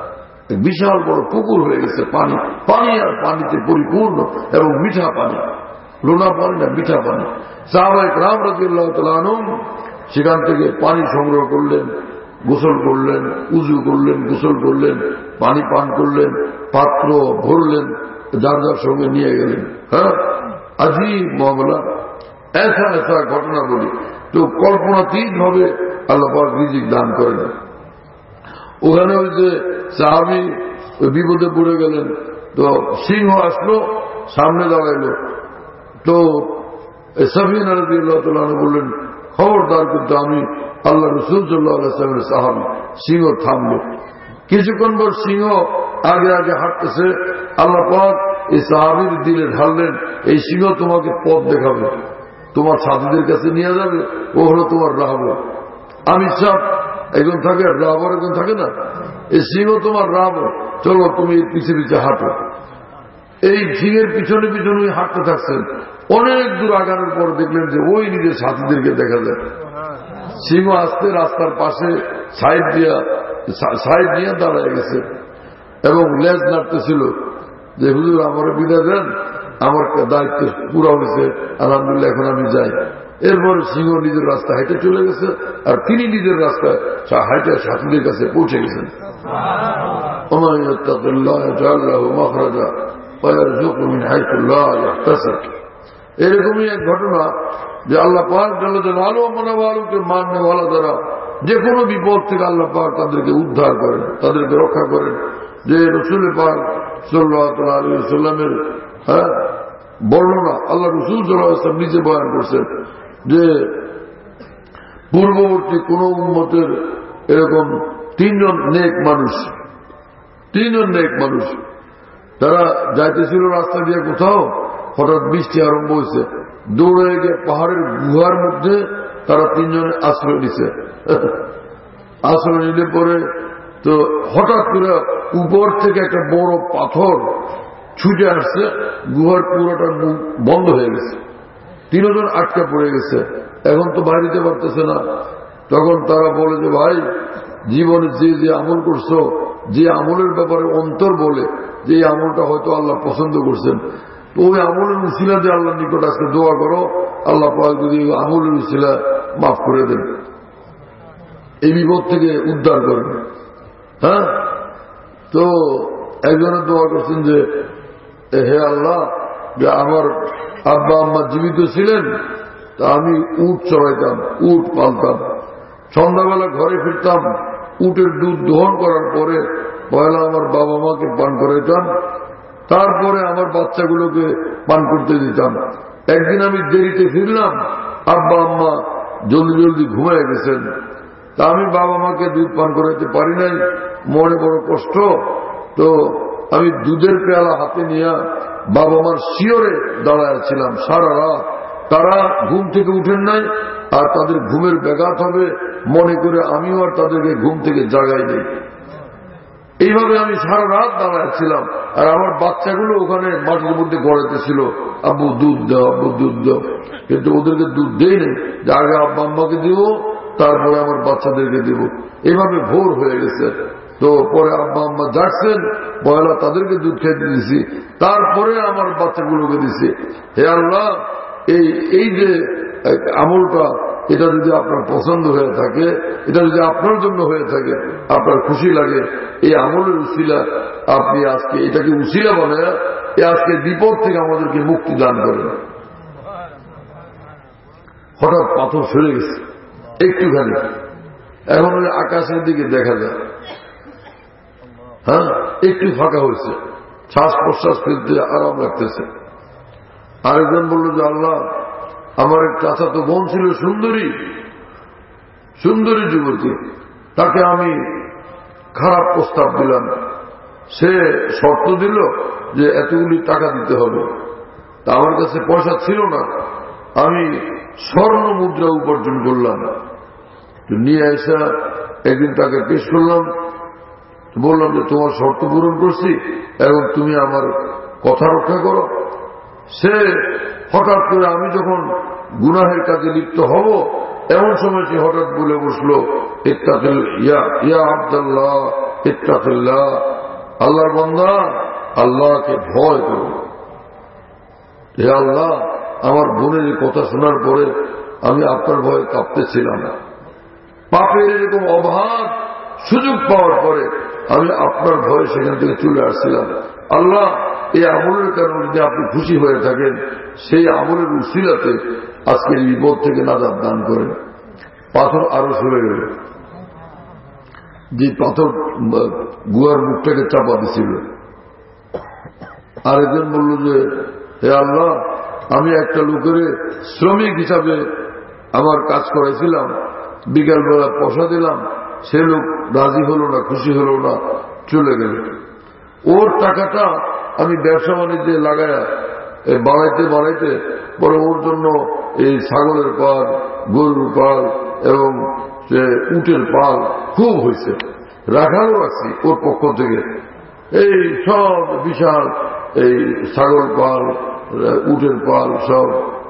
বিশাল বড় পুকুর হয়ে গেছে, পানি পানি আর পানিতে পরিপূর্ণ এবং মিঠা পানি, লোনা পানি না মিঠা পানি। সাহাবায়ে কেরাম রাদিয়াল্লাহু তাআলা আনহুম সেখান থেকে পানি সংগ্রহ করলেন, গোসল করলেন, উযু করলেন, গোসল করলেন, পানি পান করলেন, পাত্র ভরলেন, যার যার সঙ্গে নিয়ে গেলেন। হ্যাঁ, আজীব মামলা। ऐसा ऐसा ঘটনা বলি তো কল্পনাতীত ভাবে আল্লাহ পাক রিজিক দান করেন। ওখানে ওই যে সাহাবী বিপদে পড়ে গেলেন, তো সিংহ আসলো, সামনে দাঁড়াইলো, তো সাফিনা রাদিয়াল্লাহু তাআলা বললেন, খবরদার, কিন্তু আমি আল্লাহ রাসূল সাল্লাল্লাহু আলাইহি ওয়াসাল্লামের সাহাবী। সিংহ থামলো, কিছুক্ষণ পর সিংহ আগে আগে হাঁটতেছে। আল্লাহ পাক এই সাহাবীর দিলে ঢাললেন, এই সিংহ তোমাকে পথ দেখাবে, তোমার সাথীদের কাছে নিয়ে যাবে, ও হলো তোমার রাহবর। আমি সব একজন থাকে, রাহবর একজন থাকে না, এই সিংহ তোমার রাহবর, চলো তুমি পিছিয়ে পিছিয়ে হাঁটো। এই সিংহের পিছনে পিছনে হাঁটতে থাকছেন। অনেক দূর আগানোর পর দেখলেন যে ওই নিজের সাথীদেরকে দেখা যায়। সিংহ আসতে রাস্তার পাশে সাইড নিয়ে দাঁড়ায় গেছে এবং লেজ নাড়তেছিল যে হুজুর আমার বিদায় দেন, আমার দায়িত্ব পুরো হয়েছে, আলহামদুলিল্লাহ, এখন আমি যাই। এরপরে সিংহ নিজের রাস্তা হাইটে চলে গেছে, আর তিনি নিজের রাস্তায় হাইটে সাথীদের কাছে পৌঁছে গেছেন। এরকমই এক ঘটনা যে আল্লাহ পাক আলো মানবালুকে মাননেওয়ালা দ্বারা যে কোনো বিপদ থেকে আল্লাহ পাক তাদেরকে উদ্ধার করেন, তাদেরকে রক্ষা করেন। যে রাসূল পাক সাল্লাল্লাহু আলাইহি ওয়াসাল্লামের বর্ণনা আল্লাহ রাসূল সাল্লাল্লাহু আলাইহি ওয়াসাল্লাম নিজে বয়ান করছেন যে পূর্ববর্তী কোন উম্মতের এরকম তিনজন নেক মানুষ তারা যাইতেছিল রাস্তা দিয়ে কোথাও, হঠাৎ বৃষ্টি আরম্ভ হয়েছে, দৌড়ে গিয়ে পাহাড়ের গুহার মধ্যে তারা তিনজনে আশ্রয় নিছে। আশ্রয় নিলে পরে তো হঠাৎ করে উপর থেকে একটা বড় পাথর ছুটে আসছে, গুহার পুরোটা মুখ বন্ধ হয়ে গেছে, তিনজন আটকে পড়ে গেছে, এখন তো বাইরে পারতেছে না। তখন তারা বলে যে ভাই, জীবনে যে যে আমল করছো, যে আমলের ব্যাপারে অন্তর বলে যে এই আমলটা হয়তো আল্লাহ পছন্দ করছেন, তো ওই আমলের উসিলা দিয়ে আল্লাহর নিকট আজকে দোয়া করো, আল্লাহ পাক যদি আমলের উসিলা মাফ করে দেন, এই বিপদ থেকে উদ্ধার করেন। হ্যাঁ, তো একজনের দোয়া করছেন যে হে আল্লাহ, যে আমার আব্বা আম্মা জীবিত ছিলেন, তা আমি উট চড়াইতাম, উট পালতাম, সন্ধ্যাবেলা ঘরে ফিরতাম, উটের দুধ দোহন করার পরে পয়লা আমার বাবা মাকে পান করাইতাম, তারপরে আমার বাচ্চাগুলোকে পান করতে দিতাম। একদিন আমি দেরিতে ফিরলাম, আব্বা আম্মা জলদি জলদি ঘুমায় গেছেন, তা আমি বাবা মাকে দুধ পান করাইতে পারি নাই, মনে বড় কষ্ট। তো আমি দুধের পেয়ালা হাতে নিয়ে বাবা মার শিয়রে দাঁড়াইছিলাম সারা রাত, তারা ঘুম থেকে উঠেন নাই, আর তাদের ঘুমের ব্যাঘাত হবে মনে করে আমিও আর তাদেরকে ঘুম থেকে জাগাই নেই। এইভাবে আমি সারা রাত দাঁড়াইছিলাম, আর আমার বাচ্চাগুলো ওখানে মাটির মধ্যে গড়াইতেছিল, আব্বু দুধ দাও, আব্বু দুধ দাও, কিন্তু ওদেরকে দুধ দেই নেই, যে আগে আব্বা আম্মাকে দিব, তারপরে আমার বাচ্চাদেরকে দিব। এইভাবে ভোর হয়ে গেছে। তো পরে আব্বা আম্মা জাগছেন, পয়লা তাদেরকে দুধ খেতে দিছি, তারপরে আমার বাচ্চাগুলোকে দিছি। হে আল্লাহ, এই যে আমলটা, এটা যদি আপনার পছন্দ হয়ে থাকে, এটা যদি আপনার জন্য হয়ে থাকে, আপনার খুশি লাগে, এই আমলের উসিলা আপনি আজকে এটাকে উসিলা বানায় আজকে বিপদ থেকে আমাদেরকে মুক্তি দান করেন। হঠাৎ পাথর সরে গেছে একটুখানি, এখন ওই আকাশের দিকে দেখা যায়, হ্যাঁ, একটু ফাঁকা হয়েছে, শ্বাস প্রশ্বাস ফেলতে আরাম লাগতেছে। আরেকজন বলল যে আল্লাহ, আমার এক চাচাতো বোন ছিল সুন্দরী যুবতী, তাকে আমি খারাপ প্রস্তাব দিলাম, সে শর্ত দিল যে এতগুলি টাকা দিতে হবে। তা আমার কাছে পয়সা ছিল না, আমি স্বর্ণ মুদ্রা উপার্জন করলাম, নিয়ে এসে একদিন তাকে পেশ করলাম, বললাম যে তোমার শর্ত পূরণ করছি, এবং তুমি আমার কথা রক্ষা করো। সে হঠাৎ করে আমি যখন গুনাহের কাজে লিপ্ত হব এমন সময় সে হঠাৎ বলে বসলো, ইত্তাকিল্লাহ ইয়া আব্দুল্লাহ ইত্তাকিল্লাহ, আল্লাহর বান্দা, আল্লাহকে ভয় করো। হে আল্লাহ, আমার বোনের কথা শোনার পরে আমি আপনার ভয়ে কাঁপতেছিলাম। পাপের এরকম অভাব সুযোগ পাওয়ার পরে আমি আপনার ভয়ে সেখান থেকে চলে আসছিলাম। আল্লাহ, এই আমলের কারণে যদি আপনি খুশি হয়ে থাকেন, সেই আমলের উসিলাতে আজকের বিপদ থেকে নাজাত দান করেন। পাথর আরো সরে গেল, যে পাথর গুহার মুখটাকে চাপা দিছিল। আরেকজন বলল যে, হে আল্লাহ, আমি একটা লোকের শ্রমিক হিসাবে আমার কাজ করেছিলাম, বিকালবেলা পয়সা দিলাম, সে লোক রাজি হলো না, খুশি হলো না, চলে গেল। ওর টাকাটা আমি ব্যবসা বাণিজ্যে লাগায়া বাড়াইতে বাড়াইতে পরে ওর জন্য এই ছাগলের পাল, গরুর পাল এবং উটের পাল খুব হয়েছে, রাখাও রাখছি ওর পক্ষ থেকে। এই সব বিশাল এই ছাগল পাল, উটের পাল সব।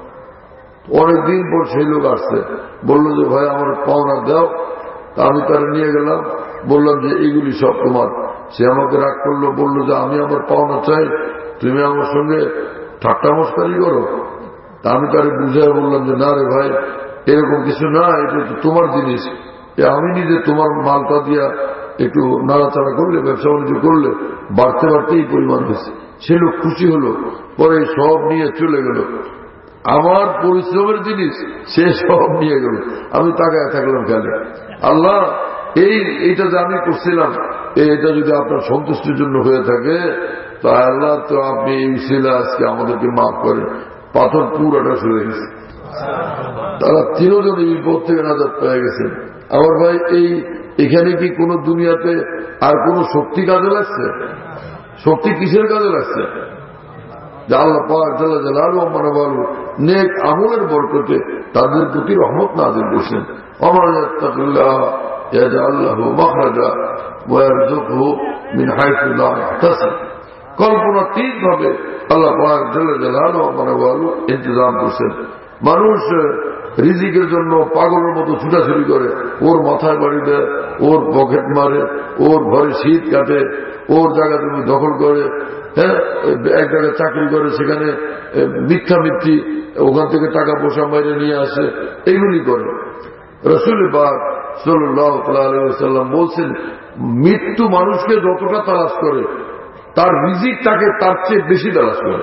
অনেকদিন পর সেই লোক আসছে, বলল যে ভাই আমার পাওনা দাও। তা আমি তারা নিয়ে গেলাম, বললাম যে এইগুলি সব তোমার। সে আমাকে রাগ করলো, বলল যে আমি আমার পাওনা চাই, তুমি আমার সঙ্গে ঠাট্টা মস্কারি করো। তা আমি তারে বুঝাই বললাম যে না রে ভাই, এরকম কিছু না, এটা তো তোমার জিনিস। আমি নিজে তোমার মালটা দিয়া একটু নাড়াচাড়া করলে, ব্যবসা বাণিজ্য করলে বাড়তে বাড়তে এই পরিমাণ হয়েছে। সে লোক খুশি হলো, পরে সব নিয়ে চলে গেল। আমার পরিশ্রমের জিনিস সে সব নিয়ে গেল, আমি তাকায় থাকলাম কেন? আল্লাহ, এইটা যে আমি করছিলাম, এটা যদি আপনার সন্তুষ্টির জন্য হয়ে থাকে, তা আল্লাহ তো আপনি এই উসিলা আজকে আমাদেরকে মাফ করেন। পাথর পুরোটা সরে গেছে, তারা তিনজন এই বিপদ থেকে নাজাত পেয়ে গেছেন। আমার ভাই, এখানে কি কোন দুনিয়াতে আর কোন শক্তি কাজে লাগছে? শক্তি কিসের কাজে লাগছে? যে আল্লাহ পাক জাল্লা জালালুহু মানে বলো নেক আমলের বরকতে তাদের প্রতি রহমত নাযিল করেছেন। ওয়া ইয়াত্তাকিল্লাহ ইয়াজআল লাহু মাখরাজা ওয়া ইয়ারযুকহু মিন হাইথু লা ইয়াহতাসিব। কল্পনাতীত ভাবে আল্লাহ পাক জাল্লা জালালুহু মানে বলো ইন্তজাম করেছেন। মানুষ রিজিকের জন্য পাগলের মতো ছুটাছুটি করে, ওর মাথায় বাড়ি দেয়, ওর পকেট মারে, ওর ঘরে শীত কাটে, ওর জায়গা তুমি দখল করে, হ্যাঁ, এক জায়গায় চাকরি করে, সেখানে মিথ্যা মিথ্যি ওখান থেকে টাকা পয়সা বাইরে নিয়ে আসে, এগুলি করে। রাসূল পাক সাল্লাল্লাহু আলাইহি ওয়াসাল্লাম বলছেন, মৃত্যু মানুষকে যতটা তালাশ করে, তার রিজিক তাকে তার চেয়ে বেশি তালাশ করে।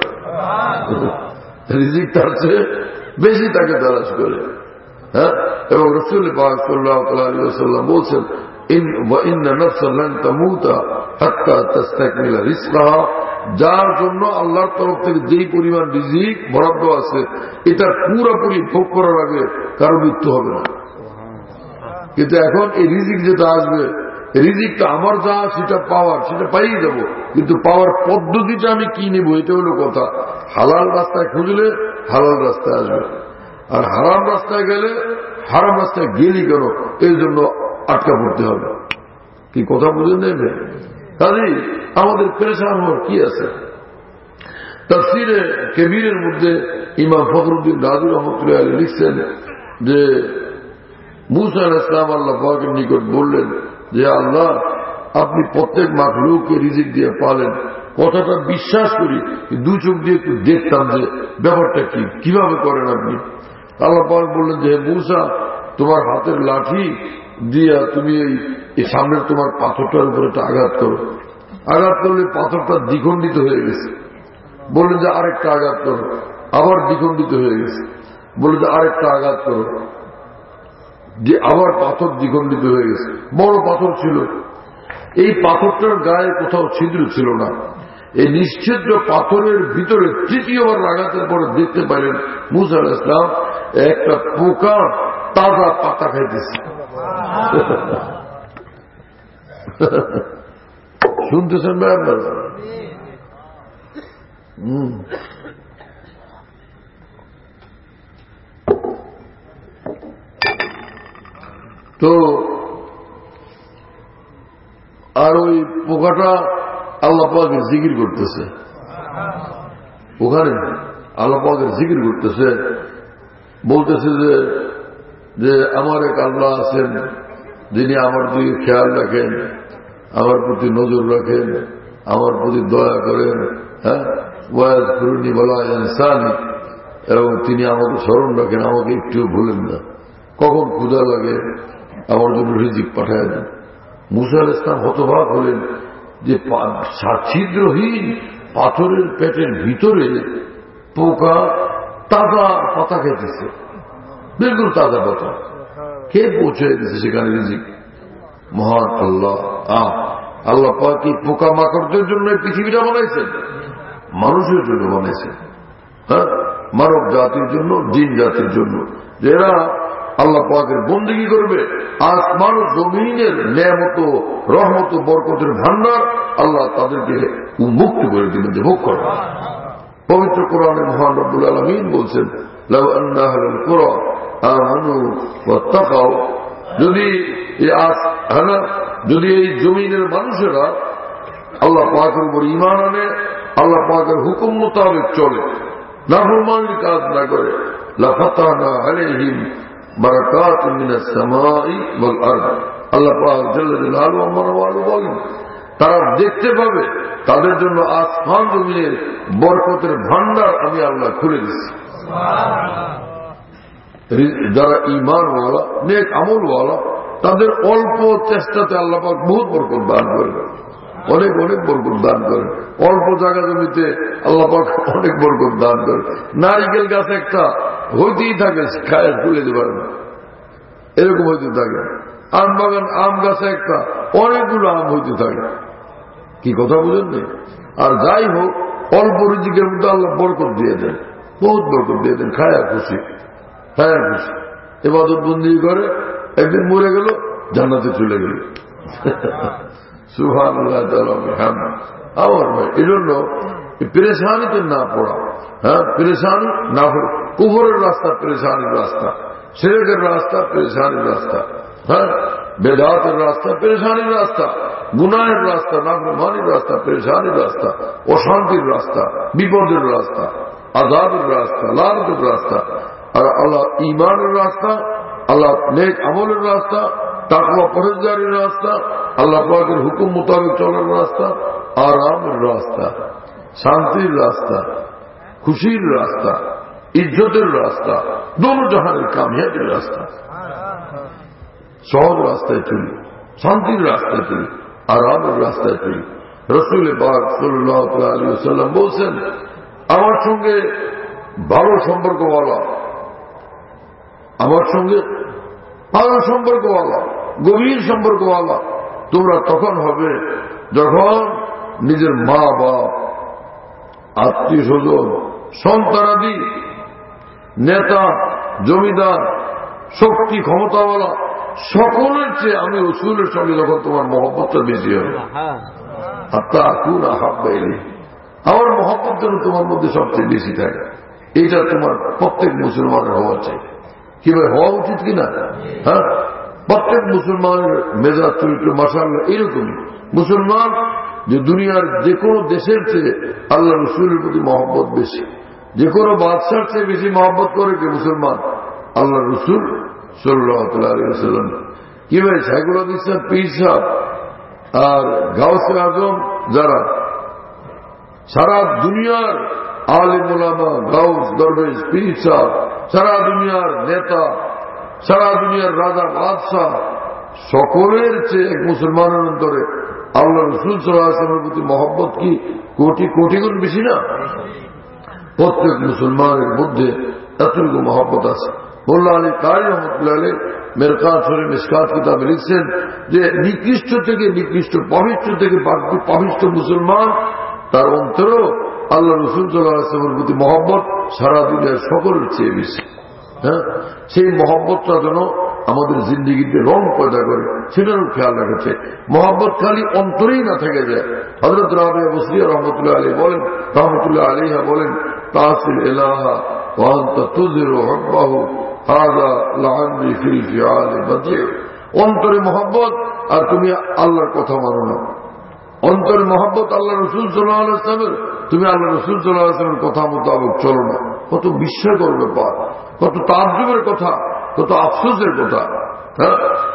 রিজিক তার চেয়ে বেশি তাকে তালাশ করে। হ্যাঁ, এবং রাসূল পাক সাল্লাল্লাহু আলাইহি ওয়াসাল্লাম বলছেন, ইন্না নাফসান লান তামুতা হাত্তা তাস্তাকমিলা রিজকাহা। যার জন্য আল্লাহর তরফ থেকে যেই পরিমাণ রিজিক বরাদ্দ আছে, এটা পুরোপুরি ভোগ করার আগে কারো মৃত্যু হবে না। কিন্তু এখন এই রিজিক যেটা আসবে, রিজিকটা আমার যা সেটা পাওয়ার, সেটা পাই যাব, কিন্তু পাওয়ার পদ্ধতিটা আমি কি নেব, এটা হলো কথা। হালাল রাস্তায় খুঁজলে হালাল রাস্তায় আসবে, আর হারাম রাস্তায় গেলে হারাম রাস্তায় গেলি কেন, এর জন্য আটকা পড়তে হবে। কি কথা বুঝে নেবে? কাজেই আমাদের পেরেশান হওয়ার কি আছে? তাফসীরে কবিরের মধ্যে ইমাম ফখরুদ্দিন রাজি রহমতুল্লাহ আলাইহি লিখছেন যে মুসা আলাইহিস সালাম আল্লাহ পাকের নিকট বললেন যে আল্লাহ, আপনি প্রত্যেক মাখলুককে রিজিক দিয়ে পালেন। কথাটা বিশ্বাস করি, দুই চোখ দিয়ে একটু দেখতাম যে ব্যাপারটা কি, কিভাবে করেন আপনি। আল্লাহ পাক বললেন যে মুসা, তোমার হাতের লাঠি দিয়া তুমি এই সামনের তোমার পাথরটার উপরে একটা আঘাত করো। আঘাত করলে পাথরটা দ্বিখণ্ডিত হয়ে গেছে। বললেন যে আরেকটা আঘাত করো, আবার দ্বিখণ্ডিত হয়ে গেছে। বললেন যে আরেকটা আঘাত করো, যে আবার পাথর দ্বিখণ্ডিত হয়ে গেছে। বড় পাথর ছিল, এই পাথরটার গায়ে কোথাও ছিদ্র ছিল না। এই নিশ্চিদ্র পাথরের ভিতরে তৃতীয়বার আঘাতের পরে দেখতে পাইলেন মুসা আলাইহিস সালাম একটা পোকা তাজা পাতা খাইতেছে। শুনতেছেন ভাই আপনারা? তো আর ওই পোকাটা আল্লাহ পাকের জিকির করতেছে, ওখানে আল্লাহ পাকের জিকির করতেছে, বলতেছে যে আমার এক আল্লাহ আছেন যিনি আমার দিকে খেয়াল রাখেন, আমার প্রতি নজর রাখেন, আমার প্রতি দয়া করেন, হ্যাঁ, ওয়াজ করুনি বলা ইনসানি, এবং তিনি আমাকে স্মরণ রাখেন, আমাকে একটু ভুলেন না। কখন ক্ষুধা লাগে আমার জন্য রিজিক পাঠায় দেন। মুসা আলাইহিস সালাম হতবাক হলেন যে ছিদ্রহীন পাথরের পেটের ভিতরে পোকা তাজা পাতা খেতেছে, বিলকুল তাজা পাতা খেয়ে পৌঁছে দিচ্ছে সেখানে রিজিক। মহান আল্লাহ। আল্লাহ পাক কি পোকা মাকড়দের জন্য এই পৃথিবীটা বানাইছেন? মানুষের জন্য বানাইছেন, হ্যাঁ, মানব জাতির জন্য, জিন জাতির জন্য, যারা আল্লাহ পাকের বন্দেগী করবে। আসমান ও জমিনের নেয়ামত, রহমত, বরকতের ভান্ডার আল্লাহ তাদেরকে উন্মুক্ত করে দিবেন যে ভোগ করবে। পবিত্র কোরআনে মহান রব্বুল আলামিন বলছেন, লাউ আন্না আহলাল কুরা আমানু ওয়াত্তাকাউ, যদি এই জমিনের মানুষেরা আল্লাহ পাকের উপর ঈমান আনে, আল্লাহ পাকের হুকুম মোতাবেক চলে, নাফরমানির কাজ না করে, লাফাতানা আলাইহিম বারাকাতুম মিনাস সামাই ওয়াল আরদ। আল্লাহ পাক জাল্লা জালালুহু ওয়া মানওয়ালু বলেন, তারা দেখতে পাবে তাদের জন্য আসমান জমিনের বরকতের ভান্ডার আমি আল্লাহ খুলে দিচ্ছি। যারা ঈমানওয়ালা, নেক আমলওয়ালা, তাদের অল্প চেষ্টাতে আল্লাহ পাক বহুত বরকত দান করেন, অনেক অনেক বরকত দান করেন। অল্প জায়গা জমিতে আল্লাহ পাক অনেক বরকত দান করেন। নারিকেল গাছ একটা হইতেই থাকে, খায় তুলে দেবার না, এরকম হইতে থাকে। আম বাগান, আম গাছে একটা অনেকগুলো আম হইতে থাকে। কি কথা বুঝেন না? আর যাই হোক, অল্প রিজিকের মধ্যে আল্লাহ বরকত দিয়ে দেন, বহুত বরকত দিয়ে দেন, খায়া খুশি, খায়া খুশি। ইবাদত বন্দি করে, একদিন মরে গেল, জান্নাতে চলে গেল। সুবহানাল্লাহ তাআলা বিহামদিহি। আমার ভাই, এই জন্য পেরেশানিতে না পড়া, হ্যাঁ, পেরেশানি না পড়া। কুফরের রাস্তা পেরেশানির রাস্তা, শিরকের রাস্তা পেরেশানির রাস্তা, হ্যাঁ, বেদাতের রাস্তা পেরেশানির রাস্তা, গুনাহের রাস্তা, নাফরমানির রাস্তা পেরেশানির রাস্তা, অশান্তির রাস্তা, বিপদের রাস্তা, আযাবের রাস্তা, লানতের রাস্তা। আর আল্লাহ ঈমানের রাস্তা, আল্লাহ নেক আমলের রাস্তা, তাকওয়া পরহেজগারির রাস্তা, আল্লাহ পাকের হুকুম মোতাবেক চলার রাস্তা, আরামের রাস্তা, শান্তির রাস্তা, খুশির রাস্তা, ইজ্জতের রাস্তা, দোনো জাহানের কামিয়াবির রাস্তা। সহজ রাস্তায় চলি, শান্তির রাস্তায় চলি, আরামের রাস্তায় চলি। রাসূল পাক সাল্লাল্লাহু আলাইহি ওয়াসাল্লাম বলছেন, আমার সঙ্গে ভালো সম্পর্কওয়ালা, আমার সঙ্গে ভালো সম্পর্কওয়ালা, গভীর সম্পর্কওয়ালা তোমরা তখন হবে যখন নিজের মা বাপ, আত্মীয় স্বজন, সন্তানাদি, নেতা, জমিদার, শক্তি ক্ষমতাওয়ালা সকলের চেয়ে আমি রাসূলের সঙ্গে যখন তোমার মহব্বতটা বেশি হবে, হাত্তা আকুনা হাব্বা ইলাইহি, আমার মহব্বত যেন তোমার মধ্যে সবচেয়ে বেশি থাকে। এইটা তোমার প্রত্যেক মুসলমানের হওয়া চাই। কিভাবে হওয়া উচিত কিনা? হ্যাঁ, প্রত্যেক মুসলমানের মেজাজ চরিত্র মাশাআল্লাহ এরকমই। মুসলমান যে দুনিয়ার যে কোনো দেশের চেয়ে আল্লাহ রাসূলের প্রতি মহব্বত বেশি, যে কোনো বাদশার চেয়ে বেশি মহব্বত করে কে? মুসলমান আল্লাহ রাসূল সাল্লাল্লাহু আলাইহি ওয়াসাল্লাম। কিভাবে সাইকুল ইসলাম পীর সাহেব আর গাউসে আজম, যারা সারা দুনিয়ার আলিম উলামা, গাউস, দরবেশ, পীর সাহেব, সারা দুনিয়ার নেতা, সারা দুনিয়ার রাজা বাদশাহ, সকলের চেয়ে এক মুসলমানের অন্তরে আল্লাহ রাসূল সাল্লাল্লাহু আলাইহি ওয়াসাল্লামের প্রতি মহব্বত কি কোটি কোটি গুণ বেশি না? প্রত্যেক মুসলমানের মধ্যে এতটুকু মহব্বত আছে। মোল্লা আলী কারি রহমতুল্লাহ আলাইহি মেরকাত শরীফ মিশকাত কিতাবে লিখছেন যে নিকৃষ্ট থেকে নিকৃষ্ট, পবিত্র থেকে পবিত্র মুসলমান, তার অন্তরেও আল্লাহ রাসূল সাল্লাল্লাহু আলাইহি ওয়াসাল্লামের প্রতি মহব্বত সারা দুনিয়ার সকলের চেয়ে বেশি। হ্যাঁ, সেই মহব্বতটা যেন আমাদের জিন্দেগিতে রং পয়দা করে, সেটারও খেয়াল রাখা চাই। মহব্বত খালি অন্তরেই না থেকে যায়। হযরত রাবিয়া বসরিয়া রহমতুল্লাহ আলাইহা বলেন, তাসিল ইলাহা ওয়া আনতা তুযিরু হুব্বাহু হাযা লা'আননি ফিল ফিআল বাদি'। অন্তরে মহব্বত আর তুমি আল্লাহর কথা মানো না। অন্তরে মহব্বত আল্লাহ রাসূল সাল্লাল্লাহু আলাইহি ওয়াসাল্লামের, তুমি আল্লাহ রাসূল সাল্লাল্লাহু আলাইহি ওয়াসাল্লামের কথা মোতাবেক চলো না। কত বিস্ময়কর ব্যাপার, কত তাজ্জুবের কথা, কত আফসোসের কথা। হ্যাঁ,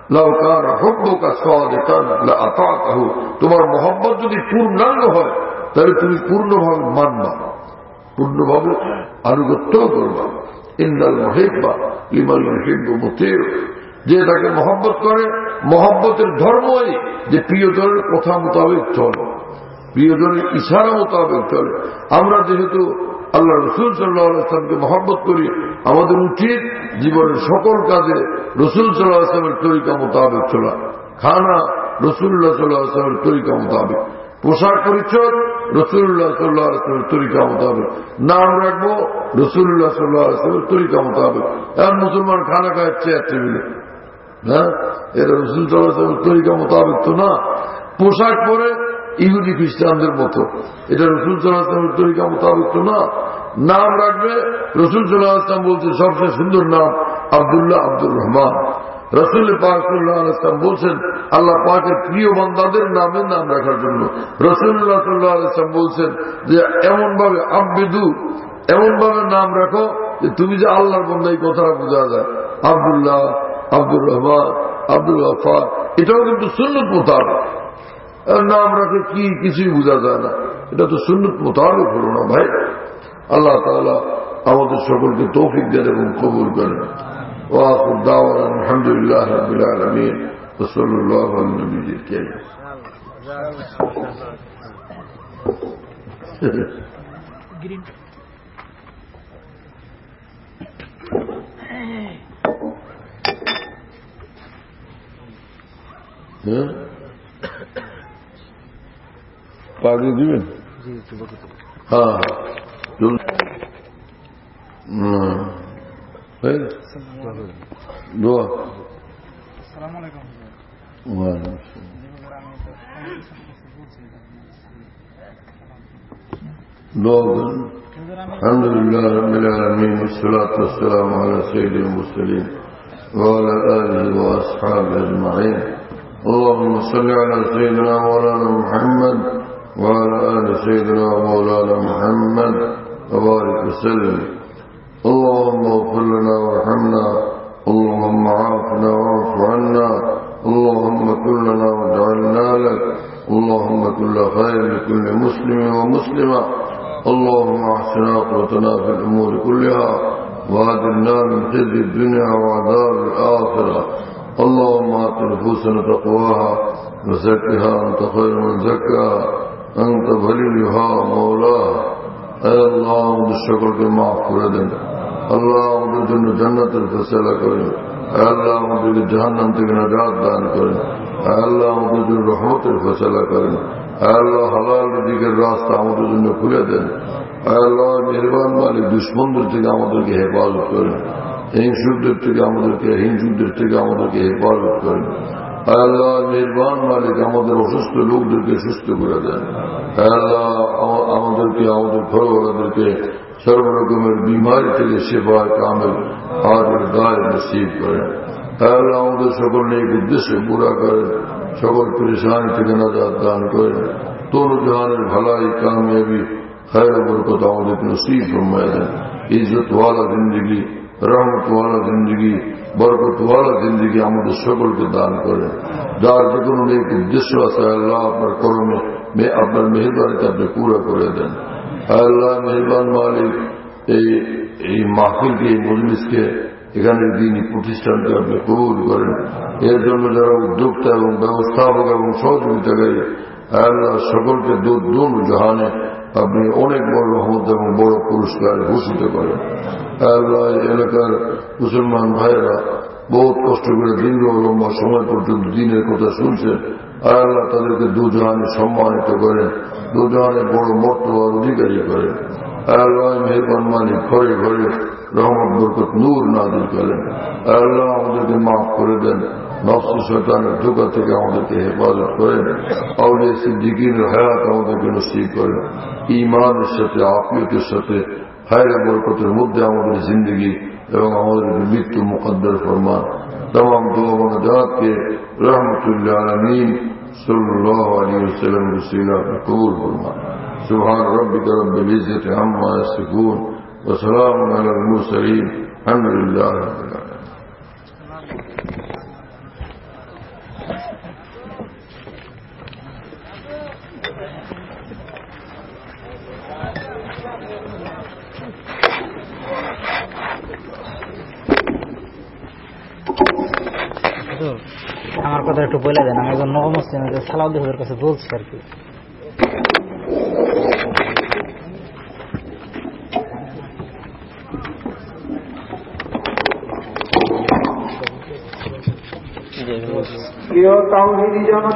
লাউ কানা হুব্বুকা সাদিকান লা আতাতাহু, তোমার মহব্বত যদি পূর্ণাঙ্গ হয় তাহলে তুমি পূর্ণভাবে মানবা, পূর্ণভাবে আনুগত্য করবা। ইন্নাল মুহিব্বা লিমান ইউহিব্বু মুতিউ, যে তাকে মহব্বত করে, মহব্বতের ধর্মই যে প্রিয়জনের কথা মোতাবেক চলে, প্রিয়জনের ইশারা মোতাবেক চলে। আমরা যেহেতু আল্লাহ রসুল সাল্লাল্লাহু আলাইহি ওয়াসাল্লামকে মহব্বত করি, আমাদের উচিত জীবনের সকল কাজে রসুল সাল্লাল্লাহু আলাইহি ওয়াসাল্লামের তরিকা মোতাবেক চলা, খানা রসুল্লাহ সাল্লাল্লাহু আলাইহি ওয়াসাল্লামের তরিকা মোতাবেক, পোশাক পরিচ্ছদ রসুল্লাহ সাল্লাল্লাহু আলাইহি ওয়াসাল্লামের তরিকা মোতাবেক, নাম রাখবো রসুল্লাহ সাল্লাল্লাহু আলাইহি ওয়াসাল্লামের তরিকা মোতাবেক। এখন মুসলমান খানা খায় চেয়ার টেবিলে, হ্যাঁ, এটা রসুল সাল্লাল্লাহু আলাইহি ওয়াসাল্লামের তরিকা মোতাবেক তো না। পোশাক পরে ইহুদি খ্রিস্টানদের মতো, এটা রসুল সাল্লাল্লাহু আলাইহি ওয়াসাল্লামের তরিকা মোতাবেক তো না। নাম রাখবে রসুল সাল্লাল্লাহু আলাইহি ওয়াসাল্লাম বলছে সবচেয়ে সুন্দর নাম আব্দুল্লাহ, আব্দুর রহমান। রসুল পাক সাল্লাল্লাহু আলাইহি ওয়াসাল্লাম বলছেন আল্লাহ পাকের প্রিয় বান্দাদের নামে নাম রাখার জন্য। রাসূলুল্লাহ সাল্লাল্লাহু আলাইহি ওয়াসাল্লাম বলছেন যে এমন ভাবে আব্বিদু, এমন ভাবে নাম রাখো যে তুমি যে আল্লাহর বান্দা এই কথাটা বোঝা যায়। আব্দুল্লাহ, আব্দুর রহমান, আব্দুল গফফার, এটাও কিন্তু সুন্নত মোতাবেক নাম রাখে, কি কিছুই বোঝা যায় না, এটা তো সুন্নত মোতাবেক হলো না ভাই। আল্লাহ তাআলা আমাদের সকলকে তৌফিক দেন এবং কবুল করেন। وآخر دعوانا الحمد لله رب العالمين وصلى الله على النبي الكريم. পাগড়ি দিবেন? হ্যাঁ, দোয়া। الحمد لله رب العالمين والصلاة والسلام على سيد المرسلين وعلى آله وأصحابه أجمعين. اللهم صل على سيدنا مولانا محمد وعلى آل سيدنا مولانا محمد وبارك وسلم. اللهم اغفر لنا وارحمنا، اللهم عافنا واعف عنا، اللهم كن لنا واجعلنا لك، اللهم كل خير لكل مسلم ومسلمة، اللهم احسن عاقبتنا في الامور كلها واجرنا من خزي الدنيا وعذاب الاخره. اللهم آت نفوسنا تقواها وزكها انت خير من زكاها انت وليها مولاها. اے اللہ আমাদের সকলকে মাফ করে দেন, আল্লাহ আমাদের জন্য জান্নাতের ফয়সালা করেন, আল্লাহ আমাদেরকে জাহান্নাম থেকে নাজাত দান করেন, আল্লাহ আমাদের জন্য রহমতের ফয়সালা করেন, আল্লাহ হালাল রিজিকের রাস্তা আমাদের জন্য খুলে দেন, আল্লাহ মেহেরবান মালিক দুশমনদের থেকে আমাদেরকে হেফাজত করেন, হিংসুকদের থেকে আমাদেরকে হেফাজত করেন, আল্লাহ মেহেরবান মালিক আমাদের অসুস্থ লোকদেরকে সুস্থ করে দেন, আল্লাহ আমাদেরকে আমাদের ঘরওয়ালাদেরকে সর্বরকমের বিমারি থেকে সেবা কামেল আর দায় নসিব করেন, আল্লাহ আমাদের সকল নেক উদ্দেশ্যে পুরা করেন, সকল পরেশানি থেকে নাজাত দান করেন, তোর জাহানের ভালাই কামিয়াবি खैर बरकत আমাদেরকে নসিব ফরমায় দেন, ইজ্জত ওয়ালা জিন্দেগি, রহমত ওয়ালা জিন্দেগি, বরকত ওয়ালা জিন্দেগি আমাদের সকলকে দান করেন। যার যে কোনো নেক উদ্দেশ্য আছে আল্লাহ আপনার করমে আপনার মেহেরবানিতে আপনি পুরা করে দেন। আল্লাহ মেহেরবান মালিক এই মাহফিলকে, এই মজলিসকে, এখানের দিনই প্রতিষ্ঠানকে আপনি কবুল করেন। এর জন্য যারা উদ্যোক্তা এবং ব্যবস্থাপক এবং সহযোগিতাকারী আল্লাহ সকলকে দোন জাহানে আপনি অনেক বড় রহমত এবং বড় পুরস্কার ঘোষিত করেন। আল্লাহ এলাকার মুসলমান ভাইয়েরা বহুত কষ্ট করে দীর্ঘ লম্বা সময় পর্যন্ত দিনের কথা শুনছেন, আল্লাহ তাদেরকে দুজাহানে সম্মানিত করেন, দুজাহানে বড় মর্তবার অধিকারী করেন। আল্লাহ মেহেরবান মালিক ঘরে ঘরে রহমত বরকত নূর নাযিল করেন। আল্লাহ আমাদেরকে মাফ করে দেন, নফস শয়তানের ধোঁকা থেকে আমাদেরকে হেফাজত করেন, আউলিয়া সিদ্দিকীনের হায়াত আমাদেরকে নসিব করেন, ঈমানের সাথে আফিয়তের সাথে খায়র বরকতের মধ্যে আমাদের জিন্দগি এবং আমাদের মৃত্যু মুকদ্দর ফরমান। तमाम दुआ मनाजात के रहमतुल्लिल आलमीन सल्लल्लाहु अलैहि वसल्लम वसीला कबूल फरमा। सुभान रब्बिका रब्बिल इज्जति अम्मा यसिफून व सलामुन अलल मुरसलीन, अल्हम्दुलिल्लाहि रब्बिल आलमीन। আমার কথা একটু বলে দেন, আমি একজন নবমুসলিম সালাউদ্দিন হুজুরের কাছে বলছি আর কি। প্রিয় তাওহীদি জনতা,